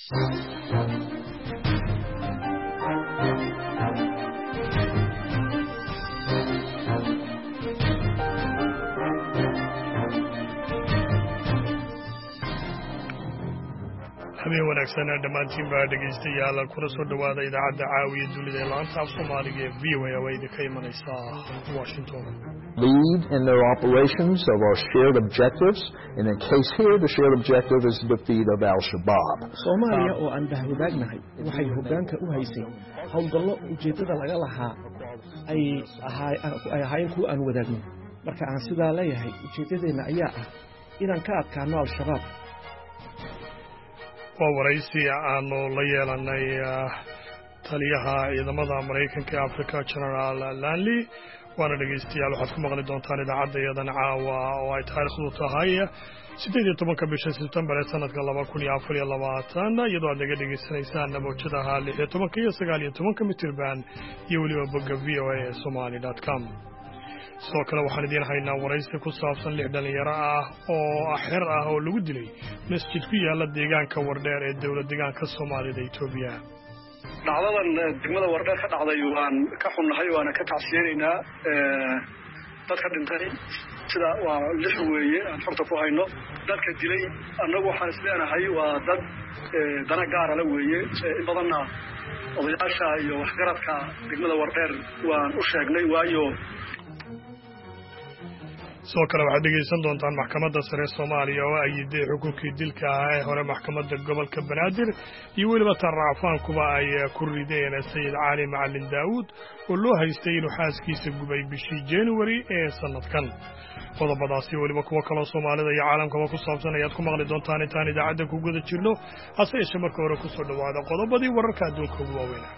habeen wanaagsan dhammaantiin baa dhegaystayaal kuna soo dhawaada idaacadda caawiya dunida ee laanta af Soomaaliga ee VOA oo idinka imanaysa Washington. Lead in their operations of our shared objectives, and in case here the shared objective is the defeat of al-Shabaab. Soomaaliya oo aan bahwadaagnahay waxay hoggaanka u haysay howlgallo ujeedada laga lahaa ay ahaayeen kuwa aan wadaagno. Marka aan sidaa leeyahay ujeedadeena ayaa ah inaan ka adkaano al-Shabaab. waa waraysi aanu la yeelanay taliyaha ciidamada Mareykanka ee Afrika General Lanley waana dhegeystayaal waxaad ku maqli doontaan idaacadda iyadan caawa oo ay taariikhdu tahay 18 bisha September sanadka 2024 iyadoo aad naga dhegeysanaysaan mowjadaha 16 iyo 19 mitirban iyo weliba bogga voasomali.com. sidoo kale waxaan idiin haynaa waraysi ku saabsan 6 dhalinyaro ah oo xeer ah oo lagu dilay masjid ku yaala deegaanka Wardheer ee dawlad deegaanka Soomaalida Itoobiya. dhacdadan degmada Wardheer ka dhacday waan ka xunnahay waana ka tacsiyeenaynaa dadka dhintay sida waa lix weeye aan horta ku hayno dadka dilay annagu waxaan isleenahay waa dad dana gaar ah weeye in badanna odayaasha iyo waxgaradka degmada Wardheer waan u sheegnay waayo sidoo kale waxaad dhegaysan doontaan maxkamadda sare Soomaaliya oo ay yiday xukunkii dilka ah ee hore maxkamadda gobolka Banaadir iyo weliba taraafaankuba ay ku rideen Sayid Cali Macalin Daawud oo loo haystay inuu xaaskiisa gubay bishii January ee sanadkan. qodobadaasi weliba kuwa kale oo Soomaalida iyo caalamkaba ku saabsan ayaad ku maqli doontaan intaan idaacadda ku guda jirno hase yeeshee marka hore ku soo dhawaada qodobadii wararka adduunka ugu waaweyn.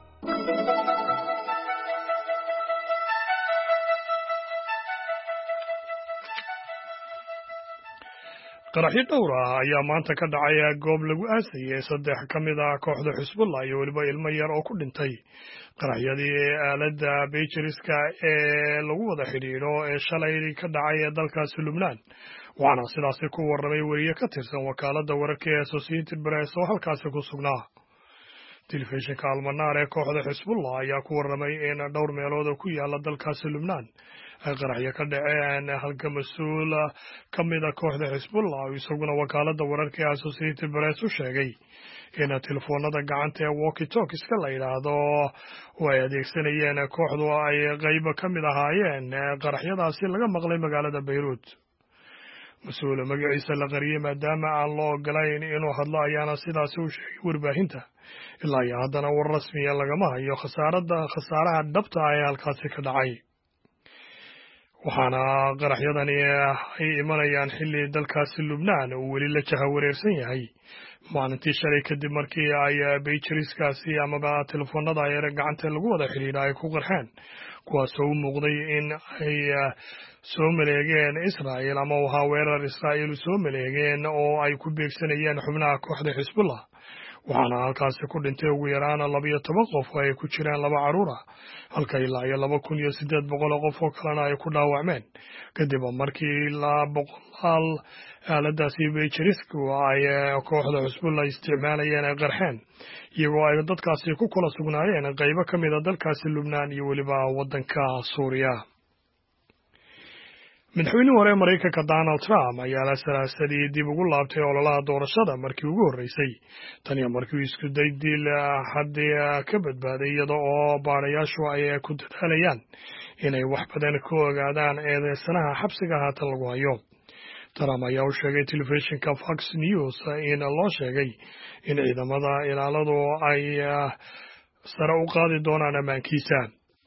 qaraxyo dhowr ah ayaa maanta ka dhacay goob lagu aasayay 3 ka mid ah kooxda Xisbullah iyo weliba ilmo yar oo ku dhintay qaraxyadii aaladda Beijeriska ee lagu wada xidhiidho ee shalay ka dhacay dalkaasi Lubnaan waxaana sidaas ku warramay wariye ka tirsan wakaaladda wararka ee Associated Press oo halkaasi ku sugnaa. telefishinka Al-Manar ee kooxda Xisbullah ayaa ku warramay in dhowr meelood oo ku yaala dalkaasi Lubnaan ay qaraxyo ka dhaceen halka mas'uul ka mid ah kooxda Xisbullah isaguna wakaaladda wararka ee Associated Press u sheegay in telefoonada gacanta ee walkie-talkies la yiraahdo oo ay adeegsanayeen kooxdu ay qayb ka mid ahaayeen qaraxyadaasi laga maqlay magaalada Beirut. mas'uul magaciisa la qariyay maadaama aan loo ogolayn inuu hadlo ayaana sidaas u sheegay warbaahinta ilaa iyo haddana war rasmi ah lagama hayo khasaaraha dhabta ah ee halkaasi ka dhacay. waxaana qaraxyadani ay imanayaan xilli dalkaasi Lubnaan uu weli la jahawareersan yahay maalintii shalay kadib markii ay Beijeriskaasi amaba telefoonada ay gacanta lagu wada xidhiidha ay ku qarxeen kuwaasoo u muuqday in ay soo maleegeen Israa'iil ama waxa weerar Israa'iil soo maleegeen oo ay ku beegsanayeen xubnaha kooxda Xisbullah waxaana halkaasi ku dhintay ugu yaraan 12 qof oo ay ku jiraan 2 caruur ah halka ilaa iyo 2800 qof oo kalena ay ku dhaawacmeen kadib markii 100 aaladaasi Beijeriska ay kooxda Xisbullah isticmaalayeen ay qarxeen iyagoo ay dadkaasi ku kala sugnaayeen qaybo ka mid ah dalkaasi Lubnaan iyo weliba waddanka Suuriya. madaxweynihii hore Mareykanka Donald Trump ayaa la salaasadii dib ugu laabtay ololaha doorashada markii ugu horeysay tan iyo markii uu isku day dil haddii ka badbaaday iyada oo baarayaashu ay ku dadaalayaan inay wax badan ka ogaadaan eedeysanaha xabsiga haatan lagu hayo. Trump ayaa u sheegay telefishinka Fox News in loo sheegay in ciidamada ilaaladu ay sare u qaadi doonaan ammaankiisa.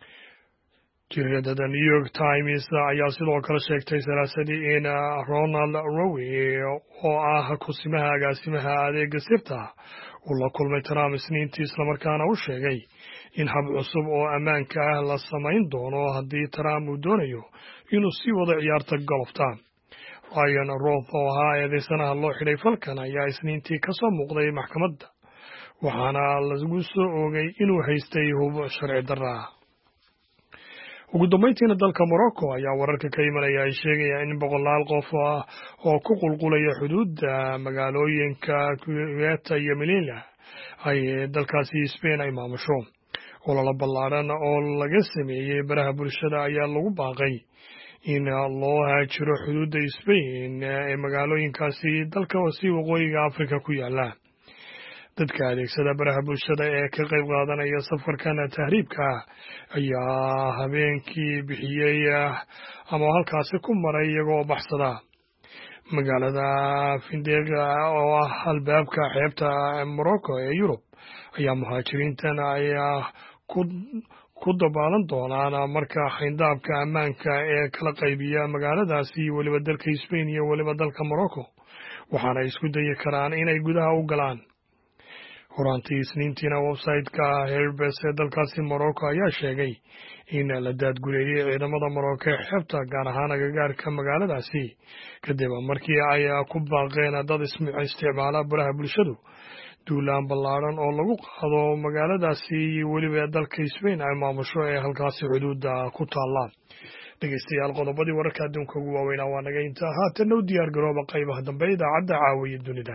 Jariidada New York Times ayaa sidoo kale sheegtay salaasadii in Ronald Rowe oo ah kusimaha agaasimaha adeega sirta uu la kulmay Trump Isniintii islamarkaana u sheegay in hab cusub oo ammaanka ah la samayn doono haddii Trump uu doonayo inuu sii wado ciyaarta golfta. Ryan Roth oo ahaa eedeysanaha loo xidhay falkan ayaa Isniintii ka soo muuqday maxkamadda waxaana lagu soo oogay inuu haystay hub sharci darro ah. ugu dambeyntiina dalka Morocco ayaa wararka ka imanaya ay sheegayaan in boqolaal qof oo ku qulqulaya xuduudda magaalooyinka Ceuta iyo Melilla ay dalkaasi Spain ay maamusho. olole ballaaran oo laga sameeyey baraha bulshada ayaa lagu baaqay in loo haajiro xuduudda Spain ee magaalooyinkaasi dalka si waqooyiga Afrika ku yaala. dadka adeegsada baraha bulshada ee ka qayb qaadanaya safarkan tahriibka ayaa habeenkii bixiyey ama halkaasi ku maray iyagoo baxsada. magaalada Findega oo ah albaabka xeebta Morocco ee Yurub ayaa muhaajiriintan ay ku dabaalan doonaan marka xayndaabka ammaanka ee kala qaybiya magaaladaasi weliba dalka Spain iyo weliba dalka Morocco waxaana isku dayi karaan inay gudaha u galaan. horaantii Isniintiina website-ka Airbus ee dalkaasi Morocco ayaa sheegay in la daadgureeyay ciidamada Morocco ee xeebta gaar ahaan agagaarka magaaladaasi kadib markii ay ku baaqeen dad isticmaala baraha bulshadu duulaan ballaaran oo lagu qaado magaaladaasi weliba dalka Spain ay maamusho ee halkaasi xuduudda ku taala. dhegeystayaal qodobadii wararka adduunka ugu waaweynaa waa naga intaa. haatan u diyaar garooba qaybaha dambe idaacadda caawiya dunida.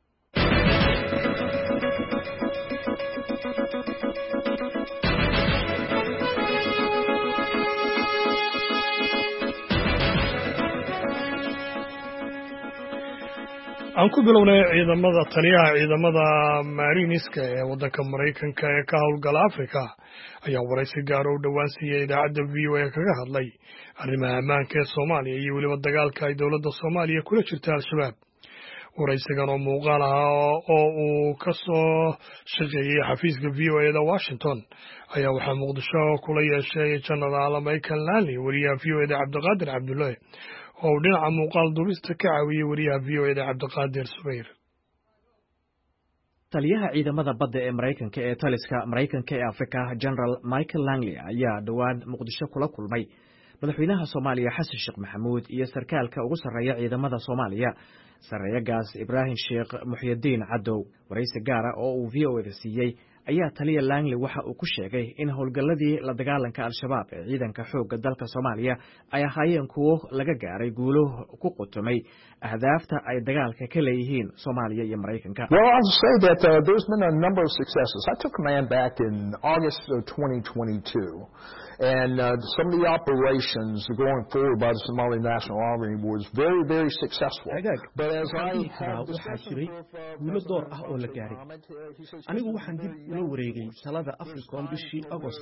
aan ku bilownay taliyaha ciidamada Mariniska ee waddanka Mareykanka ee ka howlgala Afrika ayaa waraysi gaar u dhawaan siiyay idaacadda VOA kaga hadlay arrimaha ammaanka ee Soomaaliya iyo weliba dagaalka ay dowladda Soomaaliya kula jirta Al-Shabaab. waraysigan oo muuqaal ah oo uu ka soo shaqeeyay xafiiska VOA-da Washington ayaa waxaa Muqdisho kula yeeshay General Michael Lanley wariyaha VOA-da Cabdiqaadir Cabdullaahi oo dhinaca muuqaal duubista ka caawiyay wariyaha VOA-da Cabdiqaadir Subayr. taliyaha ciidamada badda ee Mareykanka ee taliska Mareykanka ee Afrika General Michael Lanley ayaa dhawaan Muqdisho kula kulmay madaxweynaha Soomaaliya Xasan Sheekh Maxamuud iyo sarkaalka ugu sarreeya ciidamada Soomaaliya sarreeyagaas Ibrahim Sheekh Muxyidiin Cadow. waraysi gaar ah oo uu VOA-da siiyey ayaa taliya Langley waxa uu ku sheegay in howlgalladii la dagaalanka Al-Shabaab ee ciidanka xoogga dalka Soomaaliya ay ahaayeen kuwo laga gaaray guulo ku qotomay ahdaafta ay dagaalka ka leeyihiin Soomaaliya iyo Mareykanka. Well, I'll say that there's been a number of successes. I took command back in August of 2022. And some of the operations going forward by the Somali National Army was very, very successful. But as I have discussions guulo door ah oo la gaaray. Anigu waxaan dib ula wareegay talada Africom bishii August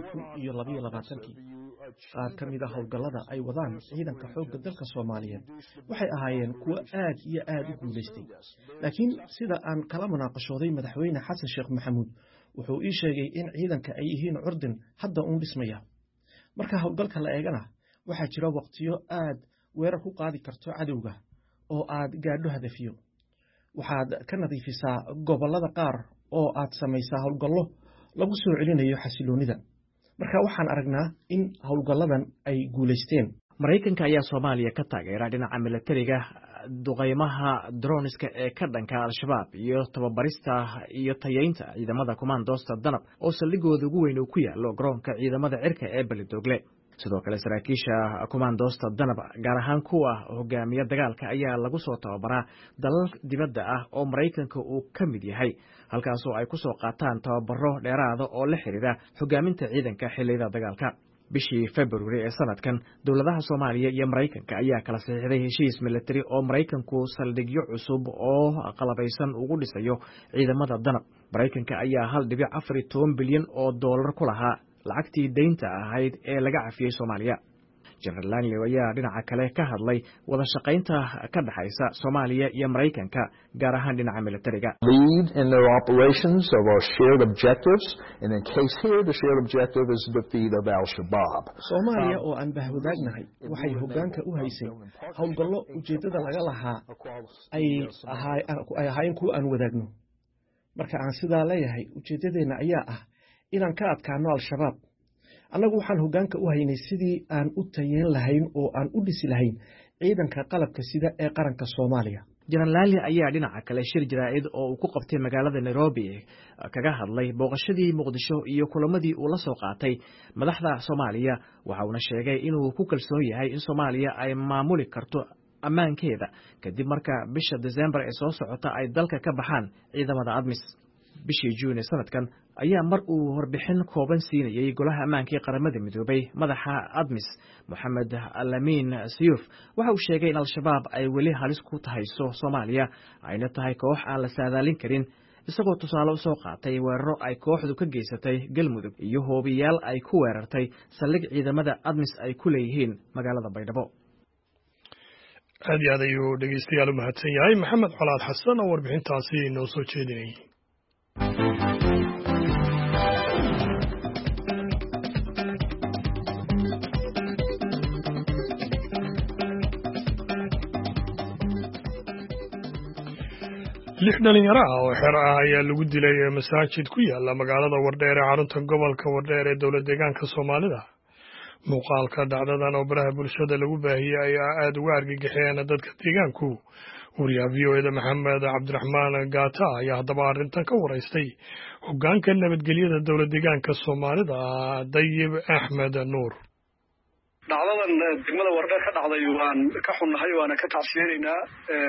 2022. qaar ka mid ah howlgallada ay wadaan ciidanka xoogga dalka Soomaaliyeed waxay ahaayeen kuwo aad iyo aad u guuleystay. laakiin sida aan kala munaaqashooday madaxweyne Xasan Sheekh Maxamuud wuxuu ii sheegay in ciidanka ay yihiin curdin hadda uun dhismaya. marka howlgalka la eegana waxaa jira waqtiyo aad weerar ku qaadi karto cadowga oo aad gaadho hadafiyo. waxaad ka nadiifisaa gobollada qaar oo aad samaysaa howlgallo lagu soo celinayo xasiloonida. marka waxaan aragnaa in howlgalladan ay guuleysteen. Mareykanka ayaa Soomaaliya ka taageera dhinaca militariga duqeymaha droniska ee ka dhanka Al-Shabaab iyo tababarista iyo tayeynta ciidamada Commandosta Danab oo saldhigooda ugu weyn uu ku yaalo garoonka ciidamada cirka ee Beledoogle. sidoo kale saraakiisha Commandosta Danab gaar ahaan kuwa hogaamiya dagaalka ayaa lagu soo tababaraa dalal dibadda ah oo Mareykanka uu ka mid yahay halkaas oo ay ku soo qaataan tababaro dheeraad oo la xiriira hogaaminta ciidanka xilliyada dagaalka. bishii February ee sanadkan dowladaha Soomaaliya iyo Mareykanka ayaa kala saxiixday heshiis military oo Mareykanku saldhigyo cusub oo qalabaysan ugu dhisayo ciidamada Danab. Mareykanka ayaa 1.4 bilyan oo dollar ku lahaa lacagtii deynta ahayd ee laga cafiyay Soomaaliya. General Lanley ayaa dhinaca kale ka hadlay wada shaqaynta ka dhaxaysa Soomaaliya iyo Mareykanka gaar ahaan dhinaca militariga. Lead in their operations of our shared objectives, and in case here the shared objective is the defeat of Al-Shabaab. Soomaaliya oo aan bahwadaagnahay waxay hoggaanka u haysay howlgallo ujeedada laga lahaa ay ahaayeen kuwo aan wadaagno. marka aan sidaa leeyahay ujeedadeena ayaa ah inaan ka adkaano Al-Shabaab. annagu waxaan hoggaanka u haynay sidii aan u tayeyn lahayn oo aan u dhisi lahayn ciidanka qalabka sida ee qaranka Soomaaliya. Janan Laali ayaa dhinaca kale shir jaraa'id oo uu ku qabtay magaalada Nairobi kaga hadlay booqashadii Muqdisho iyo kulamadii uu la soo qaatay madaxda Soomaaliya waxa uu sheegay inuu ku kalsoon yahay in Soomaaliya ay maamuli karto ammaankeeda kadib marka bisha December ee soo socota ay dalka ka baxaan ciidamada ADMIS. bishii June sanadkan ayaa mar uu warbixin kooban siinayay golaha ammaanka ee qaramada midoobay madaxa ADMIS Mohamed Alamin Siyuf waxa uu sheegay in al-shabaab ay weli halis ku tahay Soomaaliya ayna tahay koox aan la saadaalin karin isagoo tusaale u soo qaatay weeraro ay kooxdu ka geysatay Galmudug iyo hoobiyaal ay ku weerartay saldhig ciidamada ADMIS ay ku leeyihiin magaalada Baydhabo. aad iyo aad ayuu dhegeystayaal u mahadsan yahay Maxamed Colaad Xasan oo warbixintaasi inoo soo jeedinayay. lix dhalinyaro ah oo xeer ah ayaa lagu dilay masaajid ku yaala magaalada Wardheer ee xarunta gobolka Wardheer ee dowlad deegaanka Soomaalida. muuqaalka dhacdadan oo baraha bulshada lagu baahiyay ayaa aad uga argagaxeen dadka deegaanku. wariyaha VOA Maxamed Cabdiraxmaan Gaata ayaa haddaba arrintan ka waraystay hoggaanka nabadgelyada dowlad deegaanka Soomaalida Dayib Axmed Nuur. dhacdadan degmada Wardheer ka dhacday waan ka xunnahay waana ka tacsiyeenaynaa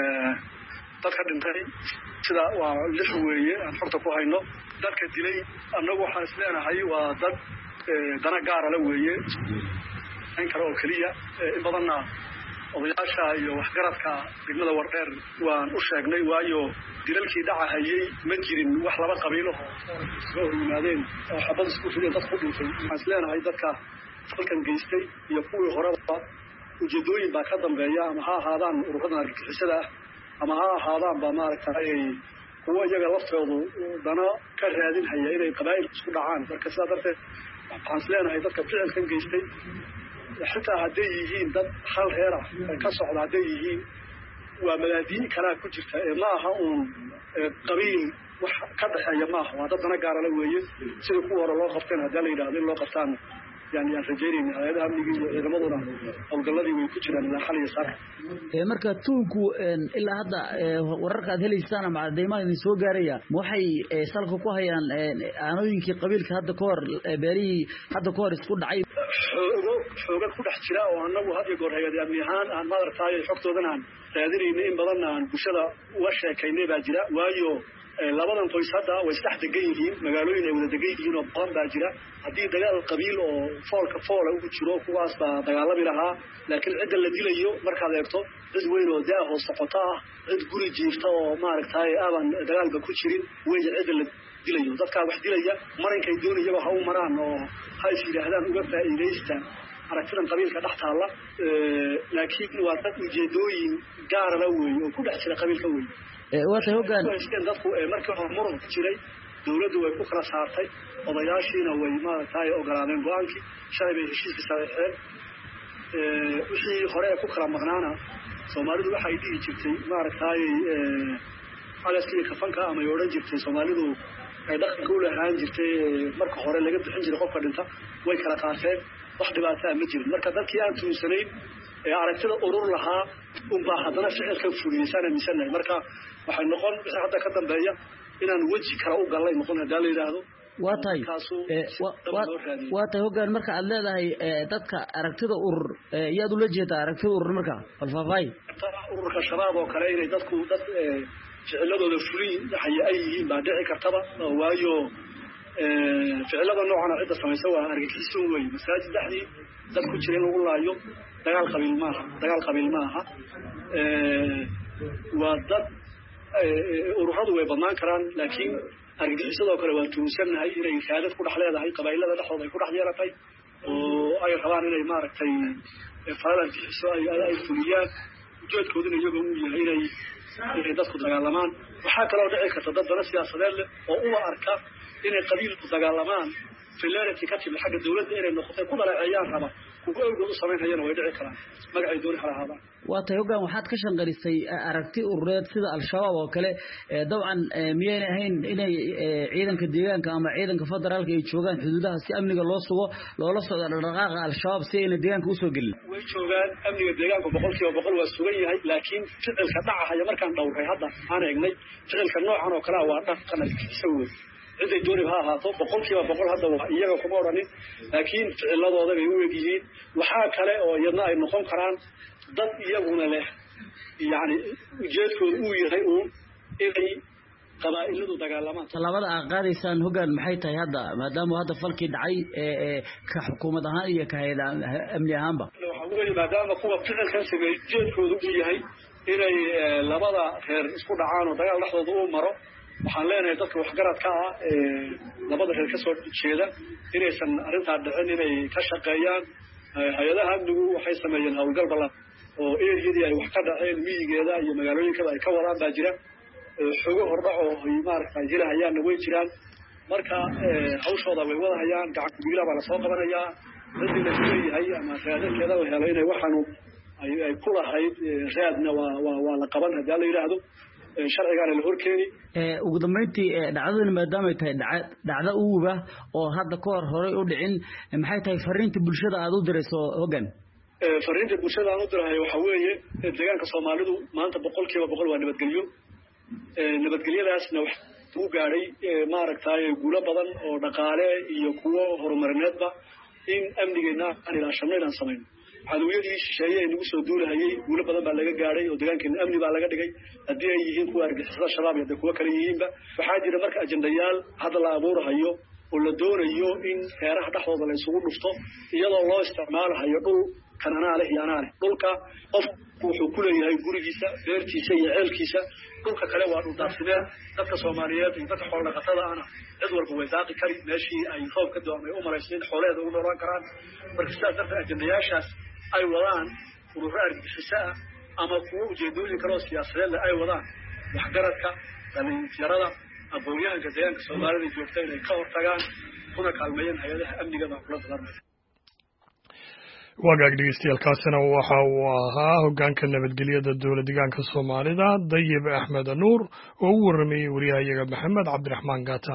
dadka dhintay sida waa lix weeye aan xorta ku hayno dadka dilay annagu waxaan isleenahay waa dad dana gaar ah weeye in kale oo kaliya in badanna odayaasha iyo waxgaradka degmada Wardheer waan u sheegnay waayo dilalkii dhacayay ma jirin wax laba qabiilo oo yimaadeen oo xabad isku fideen dad ku dhintay waxaan isleenahay dadka falkan geystay iyo kuwii horeba ujeedooyin baa ka dambeeya ama ha ahaadaan ururada argagixisada ama ha ahaadaan ba maaragtay kuwa iyaga laftoodu dana ka raadin haya inay qabaa'il isku dhacaan marka sidaa darteed waxaan isleenahay dadka ficilkan geystay xitaa hadday yihiin dad hal reer ah ka socda hadday yihiin waa malaadiin kalaa ku jirta ma aha uun qabiil wax ka dhaxeeya ma aha waa dad dana gaara la weeye sida kuwa hore loo qabteen haddii la yidhaahdo in loo qabtaan يعني رجالين هذا أمني رمضان أو قلدي ويكتشرن لا حل يسار. مركز تونكو إلا هذا ورقة هذه السنة مع ديما نسوق جارية موحي سالكو كوهيا أنا يمكن قبيل هذا كور بري هذا كور يسكون عيب. حوجة كل احتراء وأنا وهذا يقول هي أمني هان عن ما رتاي حكتو ذنان هذين إن بدلنا عن بشرة وش كيني باجرا وايو labadan qoys hadda way sax degayihiin magaalooyin ay wada degayihiin oo qoon baa jira hadii dagaal qabiil oo foolka fool ugu jiro kuwaas baa dagaalami lahaa laakiin cid la dilayo markaad eegto cid weyn oo daa hoos socota cid guri jiifta oo maaragtay aaban dagaalba ku jirin way cid la dilayo dadka wax dilaya marinkay doonayaba ha u maraan oo hay yiraahdaan uga faa'iideystaan aragtidan qabiilka dhaxtaala laakiin waa dad ujeedooyin gaar ah weey oo ku dhex jira qabiilka weey waxa hoggaan dadku markii hore muran ku jiray dawladdu way ku kala saartay odayaashiina way maaragtay ogolaadeen go'aankii shalay bay heshiiska saxeexeen wixii hore ku kala maqnaana Soomaalidu waxay dhihi jirtay maaragtay alaasiga kafanka ama yooran jirtay Soomaalidu ay dhaqanka u lahaan jirtay marka hore laga bixin jiray qofka dhinta way kala qaateen wax dhibaato ah ma jirin marka dadkii aan tuunsanayn aragtida urur lahaa baa haddana ficilka fuliyaysan miisana marka waxay noqon hadda ka dambeeya inaan waji kala u galay noqon hadaa la yiraahdo waatay hoggaan marka aad leedahay dadka aragtida urur yaad ula jeedaa aragtida urur marka falfaafay ururka shabaab oo kale inay dadku dad ficiladooda fulin ay yihiin baa dhici kartaba waayo ficilada noocan cidda samaysa waa argagixiso weey masaajid dhaxdii dad ku jireen lagu laayo dagaal qabiil maaha waa dad ururadu way badnaan karaan laakiin argagixisada kale waa tuunsanahay inay kaadad ku dhaxleedahay qabaylada dhaxdooda ay ku dhax yeelatay oo ay rabaan inay maaragtay faalalkiiso ay fuliyaan ujeedkooduna iyagu uu yahay inay dadku dagaalamaan waxa kale oo dhici karta dad dana siyaasadeed leh oo u arka inay qabiilku dagaalamaan filaarati ka timid xagga dawladda inay noqotay ku dalaacayaan raba kuwa awgood u samaynayana way dhici karaan magacay dooni halahaadaan waa tahay hoggaan waxaad ka shanqarisay aragti urureed sida al-shabaab oo kale dabcan miyayna ahayn inay ciidanka deegaanka ama ciidanka federaalka ay joogaan xuduudaha si amniga loo sugo loola socdo dhaqdhaqaaqa al-shabaab si ayna deegaanka u soo gelin way joogaan amniga deegaanka 100% waa sugan yahay laakiin ficilka dhacaya markaan dhowray hadda aan eegnay ficilka noocan oo kale waa dhaqan isagoo ciday dooni ha ahaato 100% hadda waa iyaga kuma oranin laakiin ficiladooda ay u eegyihiin waxa kale oo iyadna ay noqon karaan dad iyaguna leh yani ujeedkoodu uu yahay inay qabaa'iladu dagaalamaan talabada qaadaysan hoggaan maxay tahay hadda maadaama hadda falkii dhacay ka xukuumad ahaan iyo ka hay'ad amni ahaanba waxa weeye maadaama kuwa ficilkan sameeyay ujeedkoodu uu yahay inay labada reer isku dhacaan oo dagaal dhexdooda u maro waxaan leenahay dadka waxgaradka ah labada reer ka soo jeeda inaysan arrinta dhicin inay ka shaqeeyaan hay'adaha amnigu waxay sameeyeen hawlgal ballan oo eeriyadii ay wax ka dhaceen miyigeeda iyo magaalooyinka ay ka wadaan baa jira xogo hordhaco ay maaragtay helahayaan way jiraan marka hawshooda way wadahayaan gacan ku biila baa la soo qabanayaa dadii la leeyahay ama raadinkeeda la helay inay waxaanu ay ku lahayd raadna waa la qaban haddii la yiraahdo sharcigaana la horkeeni ugu dambeyntii dhacdadan maadaama ay tahay dhacdo uuba oo hadda ka hor u dhicin maxay tahay fariinta bulshada aad u dirayso hoggaan fariinta bulshada aan u dirahay waxa weeye deegaanka Soomaalidu maanta 100% waa nabadgelyo nabadgelyadaasna wax uu gaaray maaragtay guulo badan oo dhaqaale iyo kuwo horumarineedba in amnigeena aan ilaashanayna sameeyno cadawiyadii shisheeye nagu soo duulahayay guulo badan baa laga gaaray oo deegaankeena amni baa laga dhigay hadii ay yihiin kuwa argagixisada shabaab iyo kuwa kale yihiinba waxaa jira marka ajendayaal hadda la abuurayo oo la doonayo in heeraha dhaxdooda la isugu dhufto iyadoo loo isticmaalayo dhul kananaale iyo anaale dhulka qof wuxuu ku leeyahay gurigiisa beertiisa iyo ceelkiisa dhulka kale waa dhul daaqsimeed dadka Soomaaliyeed iyo dadka xoolo dhaqatada ah cid walba way daaqi kari meeshii ay roob ka doonay u maraysay xoolaheeda u noolaan karaan marka sidaas darteed ajendayaashaas ay wadaan urur argagixisa ama kuwa ujeedooyin kale oo siyaasadeed ay wadaan waxgaradka dhalinyarada aqoonyahanka deegaanka Soomaalida joogta inay ka hortagaan kuna kaalmeeyaan hay'adaha amniga iyo xukuumadda wagaag dhegeystayaashaasina waxa uu ahaa hoggaanka nabadgelyada dowladda deegaanka Soomaalida Dayib Axmed Nuur oo u warramay wariyahayaga Maxamed Cabdiraxmaan Gaata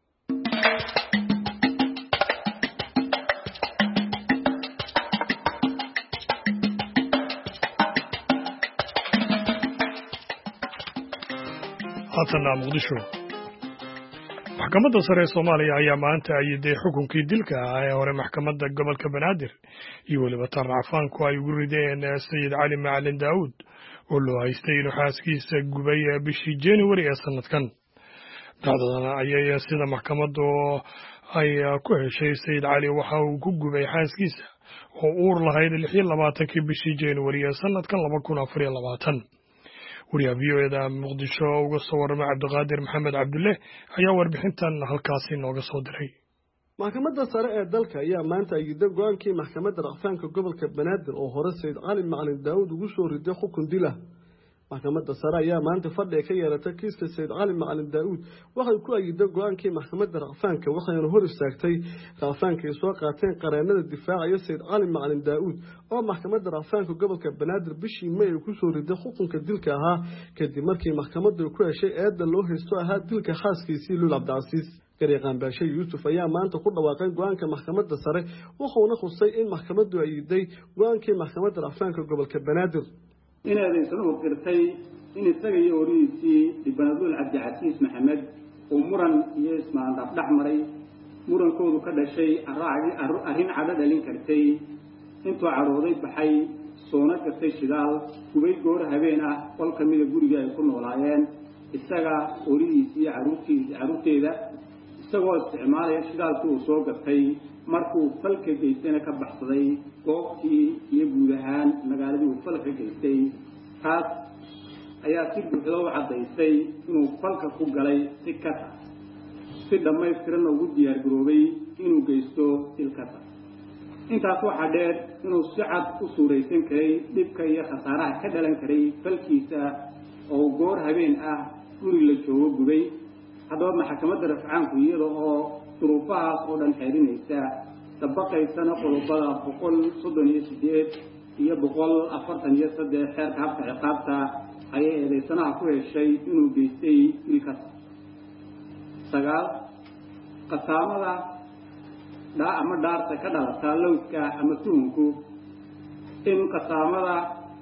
haatana Muqdisho maxkamadda sare ee Soomaaliya ayaa maanta ayiday xukunkii dilka ah ee hore maxkamadda gobolka Banaadir iyo waliba taraafaanku ay ugu rideen Sayid Cali Macalin Daawud oo loo haystay inuu xaaskiisa gubay bishii January ee sanadkan dhacdadan ayay sida maxkamaddu ay ku heshay Sayid Cali waxa uu ku gubay xaaskiisa oo uur lahayd 26 bishii January ee sanadkan 2024 wariyaha VOAda Muqdisho uga soo warramay Cabdiqaadir Maxamed Cabdulle ayaa warbixintan halkaasi nooga soo diray maxkamadda sare ee dalka ayaa maanta ayida go'aankii maxkamadda racfaanka gobolka Banaadir oo hore Sayid Cali Macalin Daawud ugu soo riday xukun dil ah maxkamadda sare ayaa maanta fadhi ka yeelatay kiiska Sayid Cali Macalin Daawud waxay ku ayida go'aankii maxkamadda racfaanka waxayna hor istaagtay racfaankii soo qaateen qareenada difaacaya Sayid Cali Macalin Daawud oo maxkamadda racfaanka gobolka Banaadir bishii May ku soo riday xukunka dilka ahaa kadib markii maxkamaddu ku heshay eedda loo haysto ahaa dilka xaaskiisii Luul Cabdicasiis Gariiqan Baashay Yuusuf ayaa maanta ku dhawaaqay go'aanka maxkamadda sare wuxuuna xusay in maxkamaddu ayiday go'aankii maxkamadda racfaanka gobolka Banaadir inaadaysan u qirtay in isaga iyo horiisii Ibnaadul Cabdicasiis Maxamed oo muran iyo ismaandhaaf dhex maray murankoodu ka dhashay arrin cadad dhalin kartay intuu carooday baxay soona gatay shidaal gubay goor habeen ah qol ka mid ah guriga ay ku noolaayeen isaga horiisii caruurteeda isagoo isticmaalaya shidaalkii uu soo gatay markuu falka geystayna ka baxsaday goobtii iyo guud ahaan magaaladii uu falka geystay taas ayaa si buuxda u caddaysay inuu falka ku galay si kata si dhammaystiran ugu diyaargaroobay inuu geysto dilkata intaas waxaa dheer inuu si cad u suuraysan karay dhibka iyo khasaaraha ka dhalan karay falkiisa oo goor habeen ah guri la joogo gubay haddaba maxkamadda rafcaanku iyada oo duruufahaas oo dhan xeerinaysa dabaqaysana qodobada 138 iyo 143 xeerka habka ciqaabta ayay eedeysanaha ku heshay inuu geystay dilkaas. 9 qasaamada ama dhaarta ka dhalata lowdka ama tuhunku in qasaamada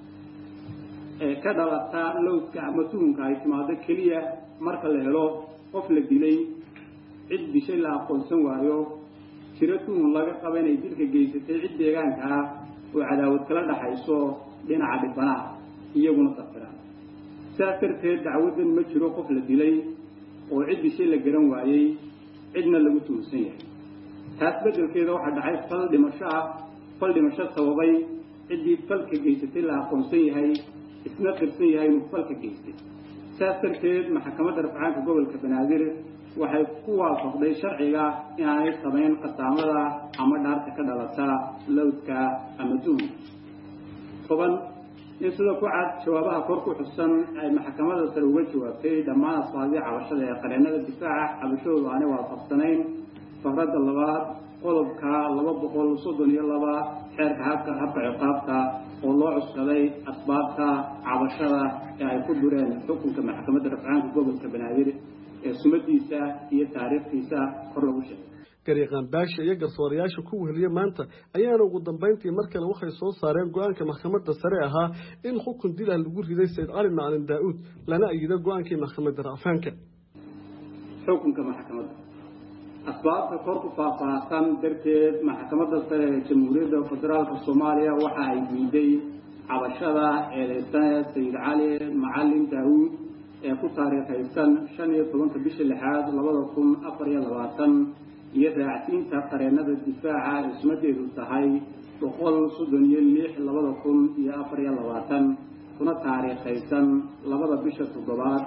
ka dhalata lowdka ama tuhunka ay timaado keliya marka la helo qof la dilay cid dishay la aqoonsan waayo jiro tuhun laga qabo inay dilka geysatay cid deegaanka ah oo cadaawad kala dhaxayso dhinaca dhibanaha iyaguna safiraan. sidaas darteed dacwadan ma jiro qof la dilay oo cid dishay la garan waayey cidna lagu tuhunsan yahay. taas beddelkeeda waxaa dhacay fal dhimasho sababay ciddii falka geysatay la aqoonsan yahay isna qirsan yahay inuu falka geystay. sidaas darteed maxkamadda rafcaanka gobolka banaadir waxay ku waafaqday sharciga inaanay samayn qasaamada ama dhaarta ka dhalata lowdka ama tuhunka. 10 in sidoo ku cad jawaabaha kor ku xusan ay maxkamadda sare uga jawaabtay dhammaan asbaabihii cabashada ee qareennada difaaca cabashadoodu aanay waafaqsanayn faqradda 2 qodobka 232 xeerka habka ciqaabta oo loo cuskaday asbaabta cabashada ee ay ku dureen xukunka maxkamadda rafcaanka gobolka banaadir ee sumadiisa iyo taariikhdiisa kor lagu sheegay. garyaqaan baasha iyo garsoorayaasha ku weheliya maanta ayaana ugu dambeyntii mar kale waxay soo saareen go-aanka maxkamadda sare ahaa in xukun dil ah lagu riday Sayid Cali Macalin Daa'uud lana ayido go-aankii maxkamadda racfaanka. xukunka maxkamadda asbaabta kor ku faahfaahsan darteed maxkamadda sare ee jamhuuriyadda federaalka Soomaaliya waxa ay diiday cabashada eedeysanaha Sayid Cali Macalin Daa'uud ee ku taariikhaysan 15 bisha 6 2024 iyo raacsiinta qareennada difaaca ismadeedu tahay 136 2024 kuna taariikhaysan 2 bisha 7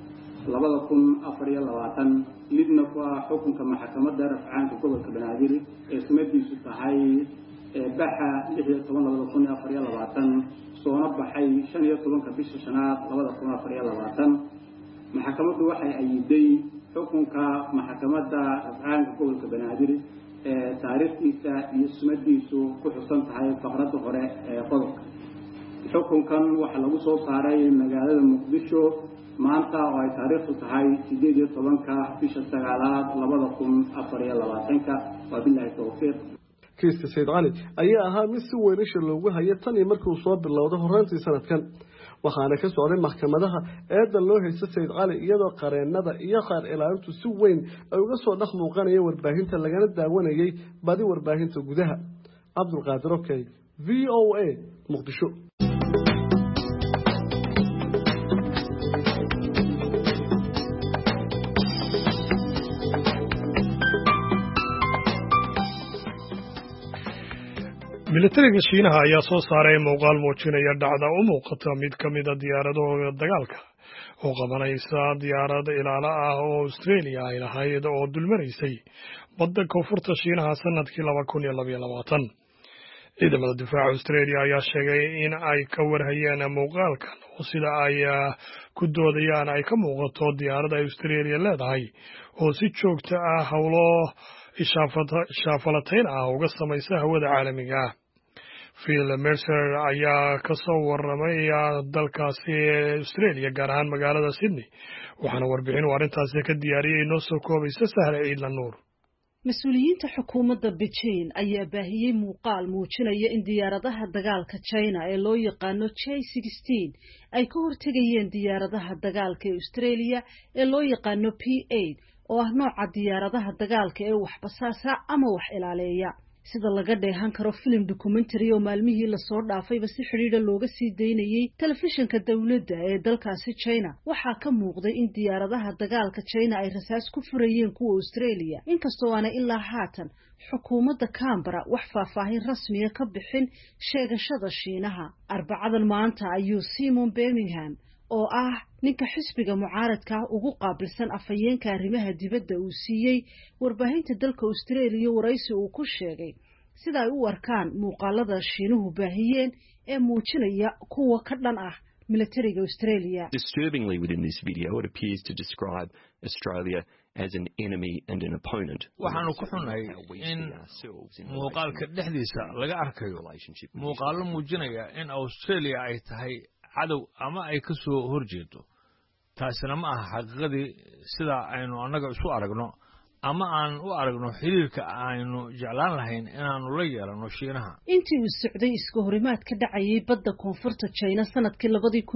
2024 lidna ku ah xukunka maxkamadda rafcaanka gobolka banaadir ee ismadiisu tahay baxa 16 soona baxay 15 bisha 5 2024 maxkamaddu waxay ayiday xukunka maxkamadda rafcaanka gobolka banaadir ee taariikhdiisa iyo ismadiisu ku xusan tahay faqradda hore ee qodobka. xukunkan waxa lagu soo saaray magaalada Muqdisho maanta oo ay taariikhdu tahay 18 bisha 9 2024 wabillahi tawfiiq. kiiska Sayid Cali ayaa ahaa mid si weyn isha loogu hayay tan iyo markii uu soo bilowday horaantii sanadkan waxaana ka socday maxkamadaha eedda loo haysta Sayid Cali iyadoo qareennada iyo qaar ilaalintu si weyn ay uga soo dhex muuqanayeen warbaahinta lagana daawanayay badi warbaahinta gudaha. Cabdulqaadir Okey, VOA, Muqdisho. militariga Shiinaha ayaa soo saaray muuqaal muujinaya dhacda u muuqata mid ka mid ah diyaaradahooda dagaalka oo qabanaysa diyaarad ilaalo ah oo Australia ay lahayd oo dulmaraysay badda koonfurta Shiinaha sanadkii 2022. ciidamada difaaca Australia ayaa sheegay in ay ka warhayeen muuqaalkan oo sida ay ku doodayaan ay ka muuqato diyaaradda Australia leedahay oo si joogto ah hawlo ishaafalatayn ah uga samaysa hawada caalamiga ah. Phil Mercer ayaa ka soo waramaya dalkaasi Australia gaar ahaan magaalada Sydney waxaana warbixin arrintaasi ka diyaariyay inoo soo koobaysa Sahra Ciidla Nuur. mas-uuliyiinta xukuumadda Beijing ayaa baahiyey muuqaal muujinaya in diyaaradaha dagaalka China ee loo yaqaano J-16 ay ka hortegayeen diyaaradaha dagaalka ee Australia ee loo yaqaano P-8 oo ah nooca diyaaradaha dagaalka ee wax basaasa ama wax ilaaleeya. sida laga dheehan karo film documentary oo maalmihii la soo dhaafayba si xiriir looga sii deynayay telefishinka dawladda ee dalkaasi China waxaa ka muuqday in diyaaradaha dagaalka China ay rasaas ku furayeen kuwa Australia inkastoo aan ilaa haatan xukuumadda Canberra wax faahfaahin rasmi ah ka bixin sheegashada Shiinaha. Arbacadan maanta ayuu Simon Birmingham oo ah ninka xisbiga mucaaradka ugu qaabilsan afhayeenka arrimaha dibadda uu siiyey warbaahinta dalka Australia waraysi uu ku sheegay sida ay u arkaan muuqaalada Shiinuhu baahiyeen ee muujinaya kuwa ka dhan ah militariga Australia. Disturbingly within this video it appears to describe Australia as an enemy and an opponent. waxaanu ku xunnahay in muuqaalka dhexdiisa laga arkayo muuqaallo muujinaya in Australia ay tahay cadow ama ay ka soo horjeedo taasina ma aha xaqiiqadii sida aynu annaga isu aragno ama aan u aragno xiriirka aynu jeclaan lahayn inaanu la yeelano Shiinaha. intii uu socday isku horimaad ka dhacayay badda koonfurta China sanadkii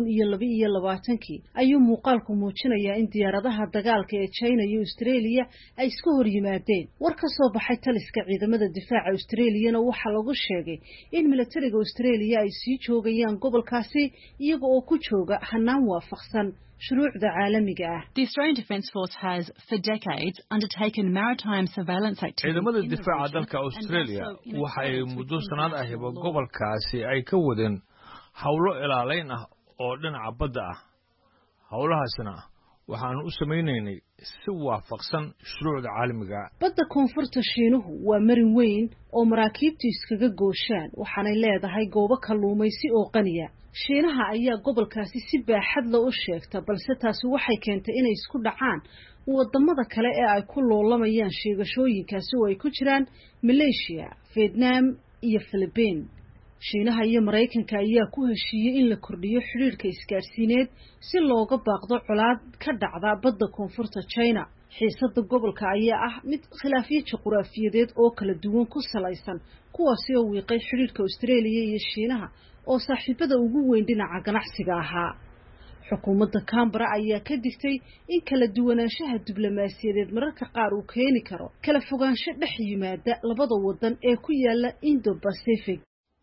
2022 ayuu muuqaalku muujinayaa in diyaaradaha dagaalka ee China iyo Australia ay isku hor yimaadeen. war ka soo baxay taliska ciidamada difaaca Australiana waxaa lagu sheegay in militariga Australia ay sii joogayaan gobolkaasi iyaga oo ku jooga hanaan waafaqsan shuruucda caalamiga ah. The Australian Defence Force has for decades undertaken maritime surveillance activities. ciidamada difaaca dalka Australia waxa ay muddo sanad ahiba gobolkaasi ay ka wadeen hawlo ilaaleyn ah oo dhinaca badda ah. hawlahaasina waxaanu u sameynaynay si waafaqsan shuruucda caalamiga. badda koonfurta Shiinuhu waa marin weyn oo maraakiibtu iskaga gooshaan waxaanay leedahay goobo kalluumaysi oo qaniya. Shiinaha ayaa gobolkaasi si baaxad leh u sheegta balse taasi waxay keentay inay isku dhacaan wadamada kale ee ay ku loolamayaan sheegashooyinkaasi oo ay ku jiraan Malaysia, Vietnam iyo Philippines. Shiinaha iyo Mareykanka ayaa ku heshiiyay in la kordhiyo xiriirka isgaarsiineed si looga baaqdo colaad ka dhacda badda koonfurta China. xiisada gobolka ayaa ah mid khilaafyo juqraafiyadeed oo kala duwan ku salaysan kuwaasi oo wiiqay xiriirka Australia iyo Shiinaha oo saaxiibada ugu weyn dhinaca ganacsiga ahaa. xukuumadda Canberra ayaa ka digtay in kala duwanaanshaha diblomaasiyadeed mararka qaar uu keeni karo kala fogaansho dhex yimaada labada wadan ee ku yaala Indo-Pacific.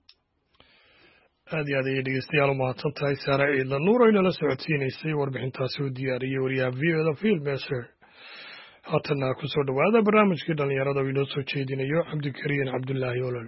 aad iyo aad ayay dhegeystayaal u mahadsantahay Saare Ciidla Nuur oo inala socodsiinaysay warbixintaasi uu diyaariyey wariyaha VOda Phil Mercer. haatana ku soo dhawaada barnaamijkii dhalinyarada oo inoo soo jeedinayo Cabdikariin Cabdullaahi Olol.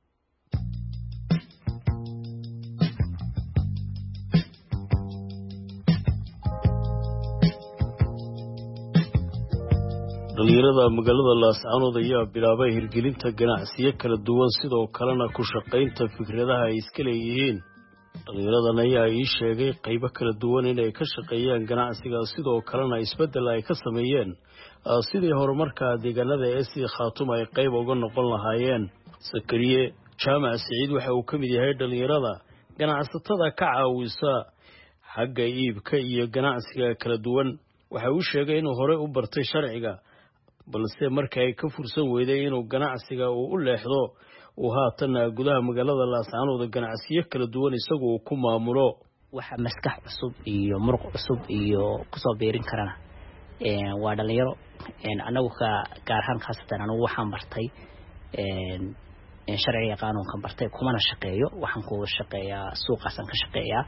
dhalinyarada magaalada Laascaanood ayaa bilaabay hirgelinta ganacsiyo kala duwan sidoo kalena ku shaqaynta fikradaha ay iska leeyihiin. dhalinyaradan ayaa ii sheegay qaybo kala duwan inay ka shaqeeyaan ganacsiga sidoo kalena isbeddel ay ka sameeyeen sidii horumarka deegaanada ee si khaatum ay qayb uga noqon lahaayeen. Sakariye Jaamac Saciid waxa uu ka mid yahay dhalinyarada ganacsatada ka caawisa xagga iibka iyo ganacsiga kala duwan. waxa uu sheegay inuu hore u bartay sharciga balse markii ay ka fursan weyday inuu ganacsiga u leexdo uu haatan gudaha magaalada Laascaanood ganacsiyo kala duwan isagu ku maamulo. waxa maskax cusub iyo muruq cusub iyo ku soo beerin karana waa dhalinyaro anagu ka gaar ahaan khaasatan anagu waxaan bartay sharciga qaanuunka bartay kumana shaqeeyo waxaan ku shaqeeyaa suuqaasan ka shaqeeyaa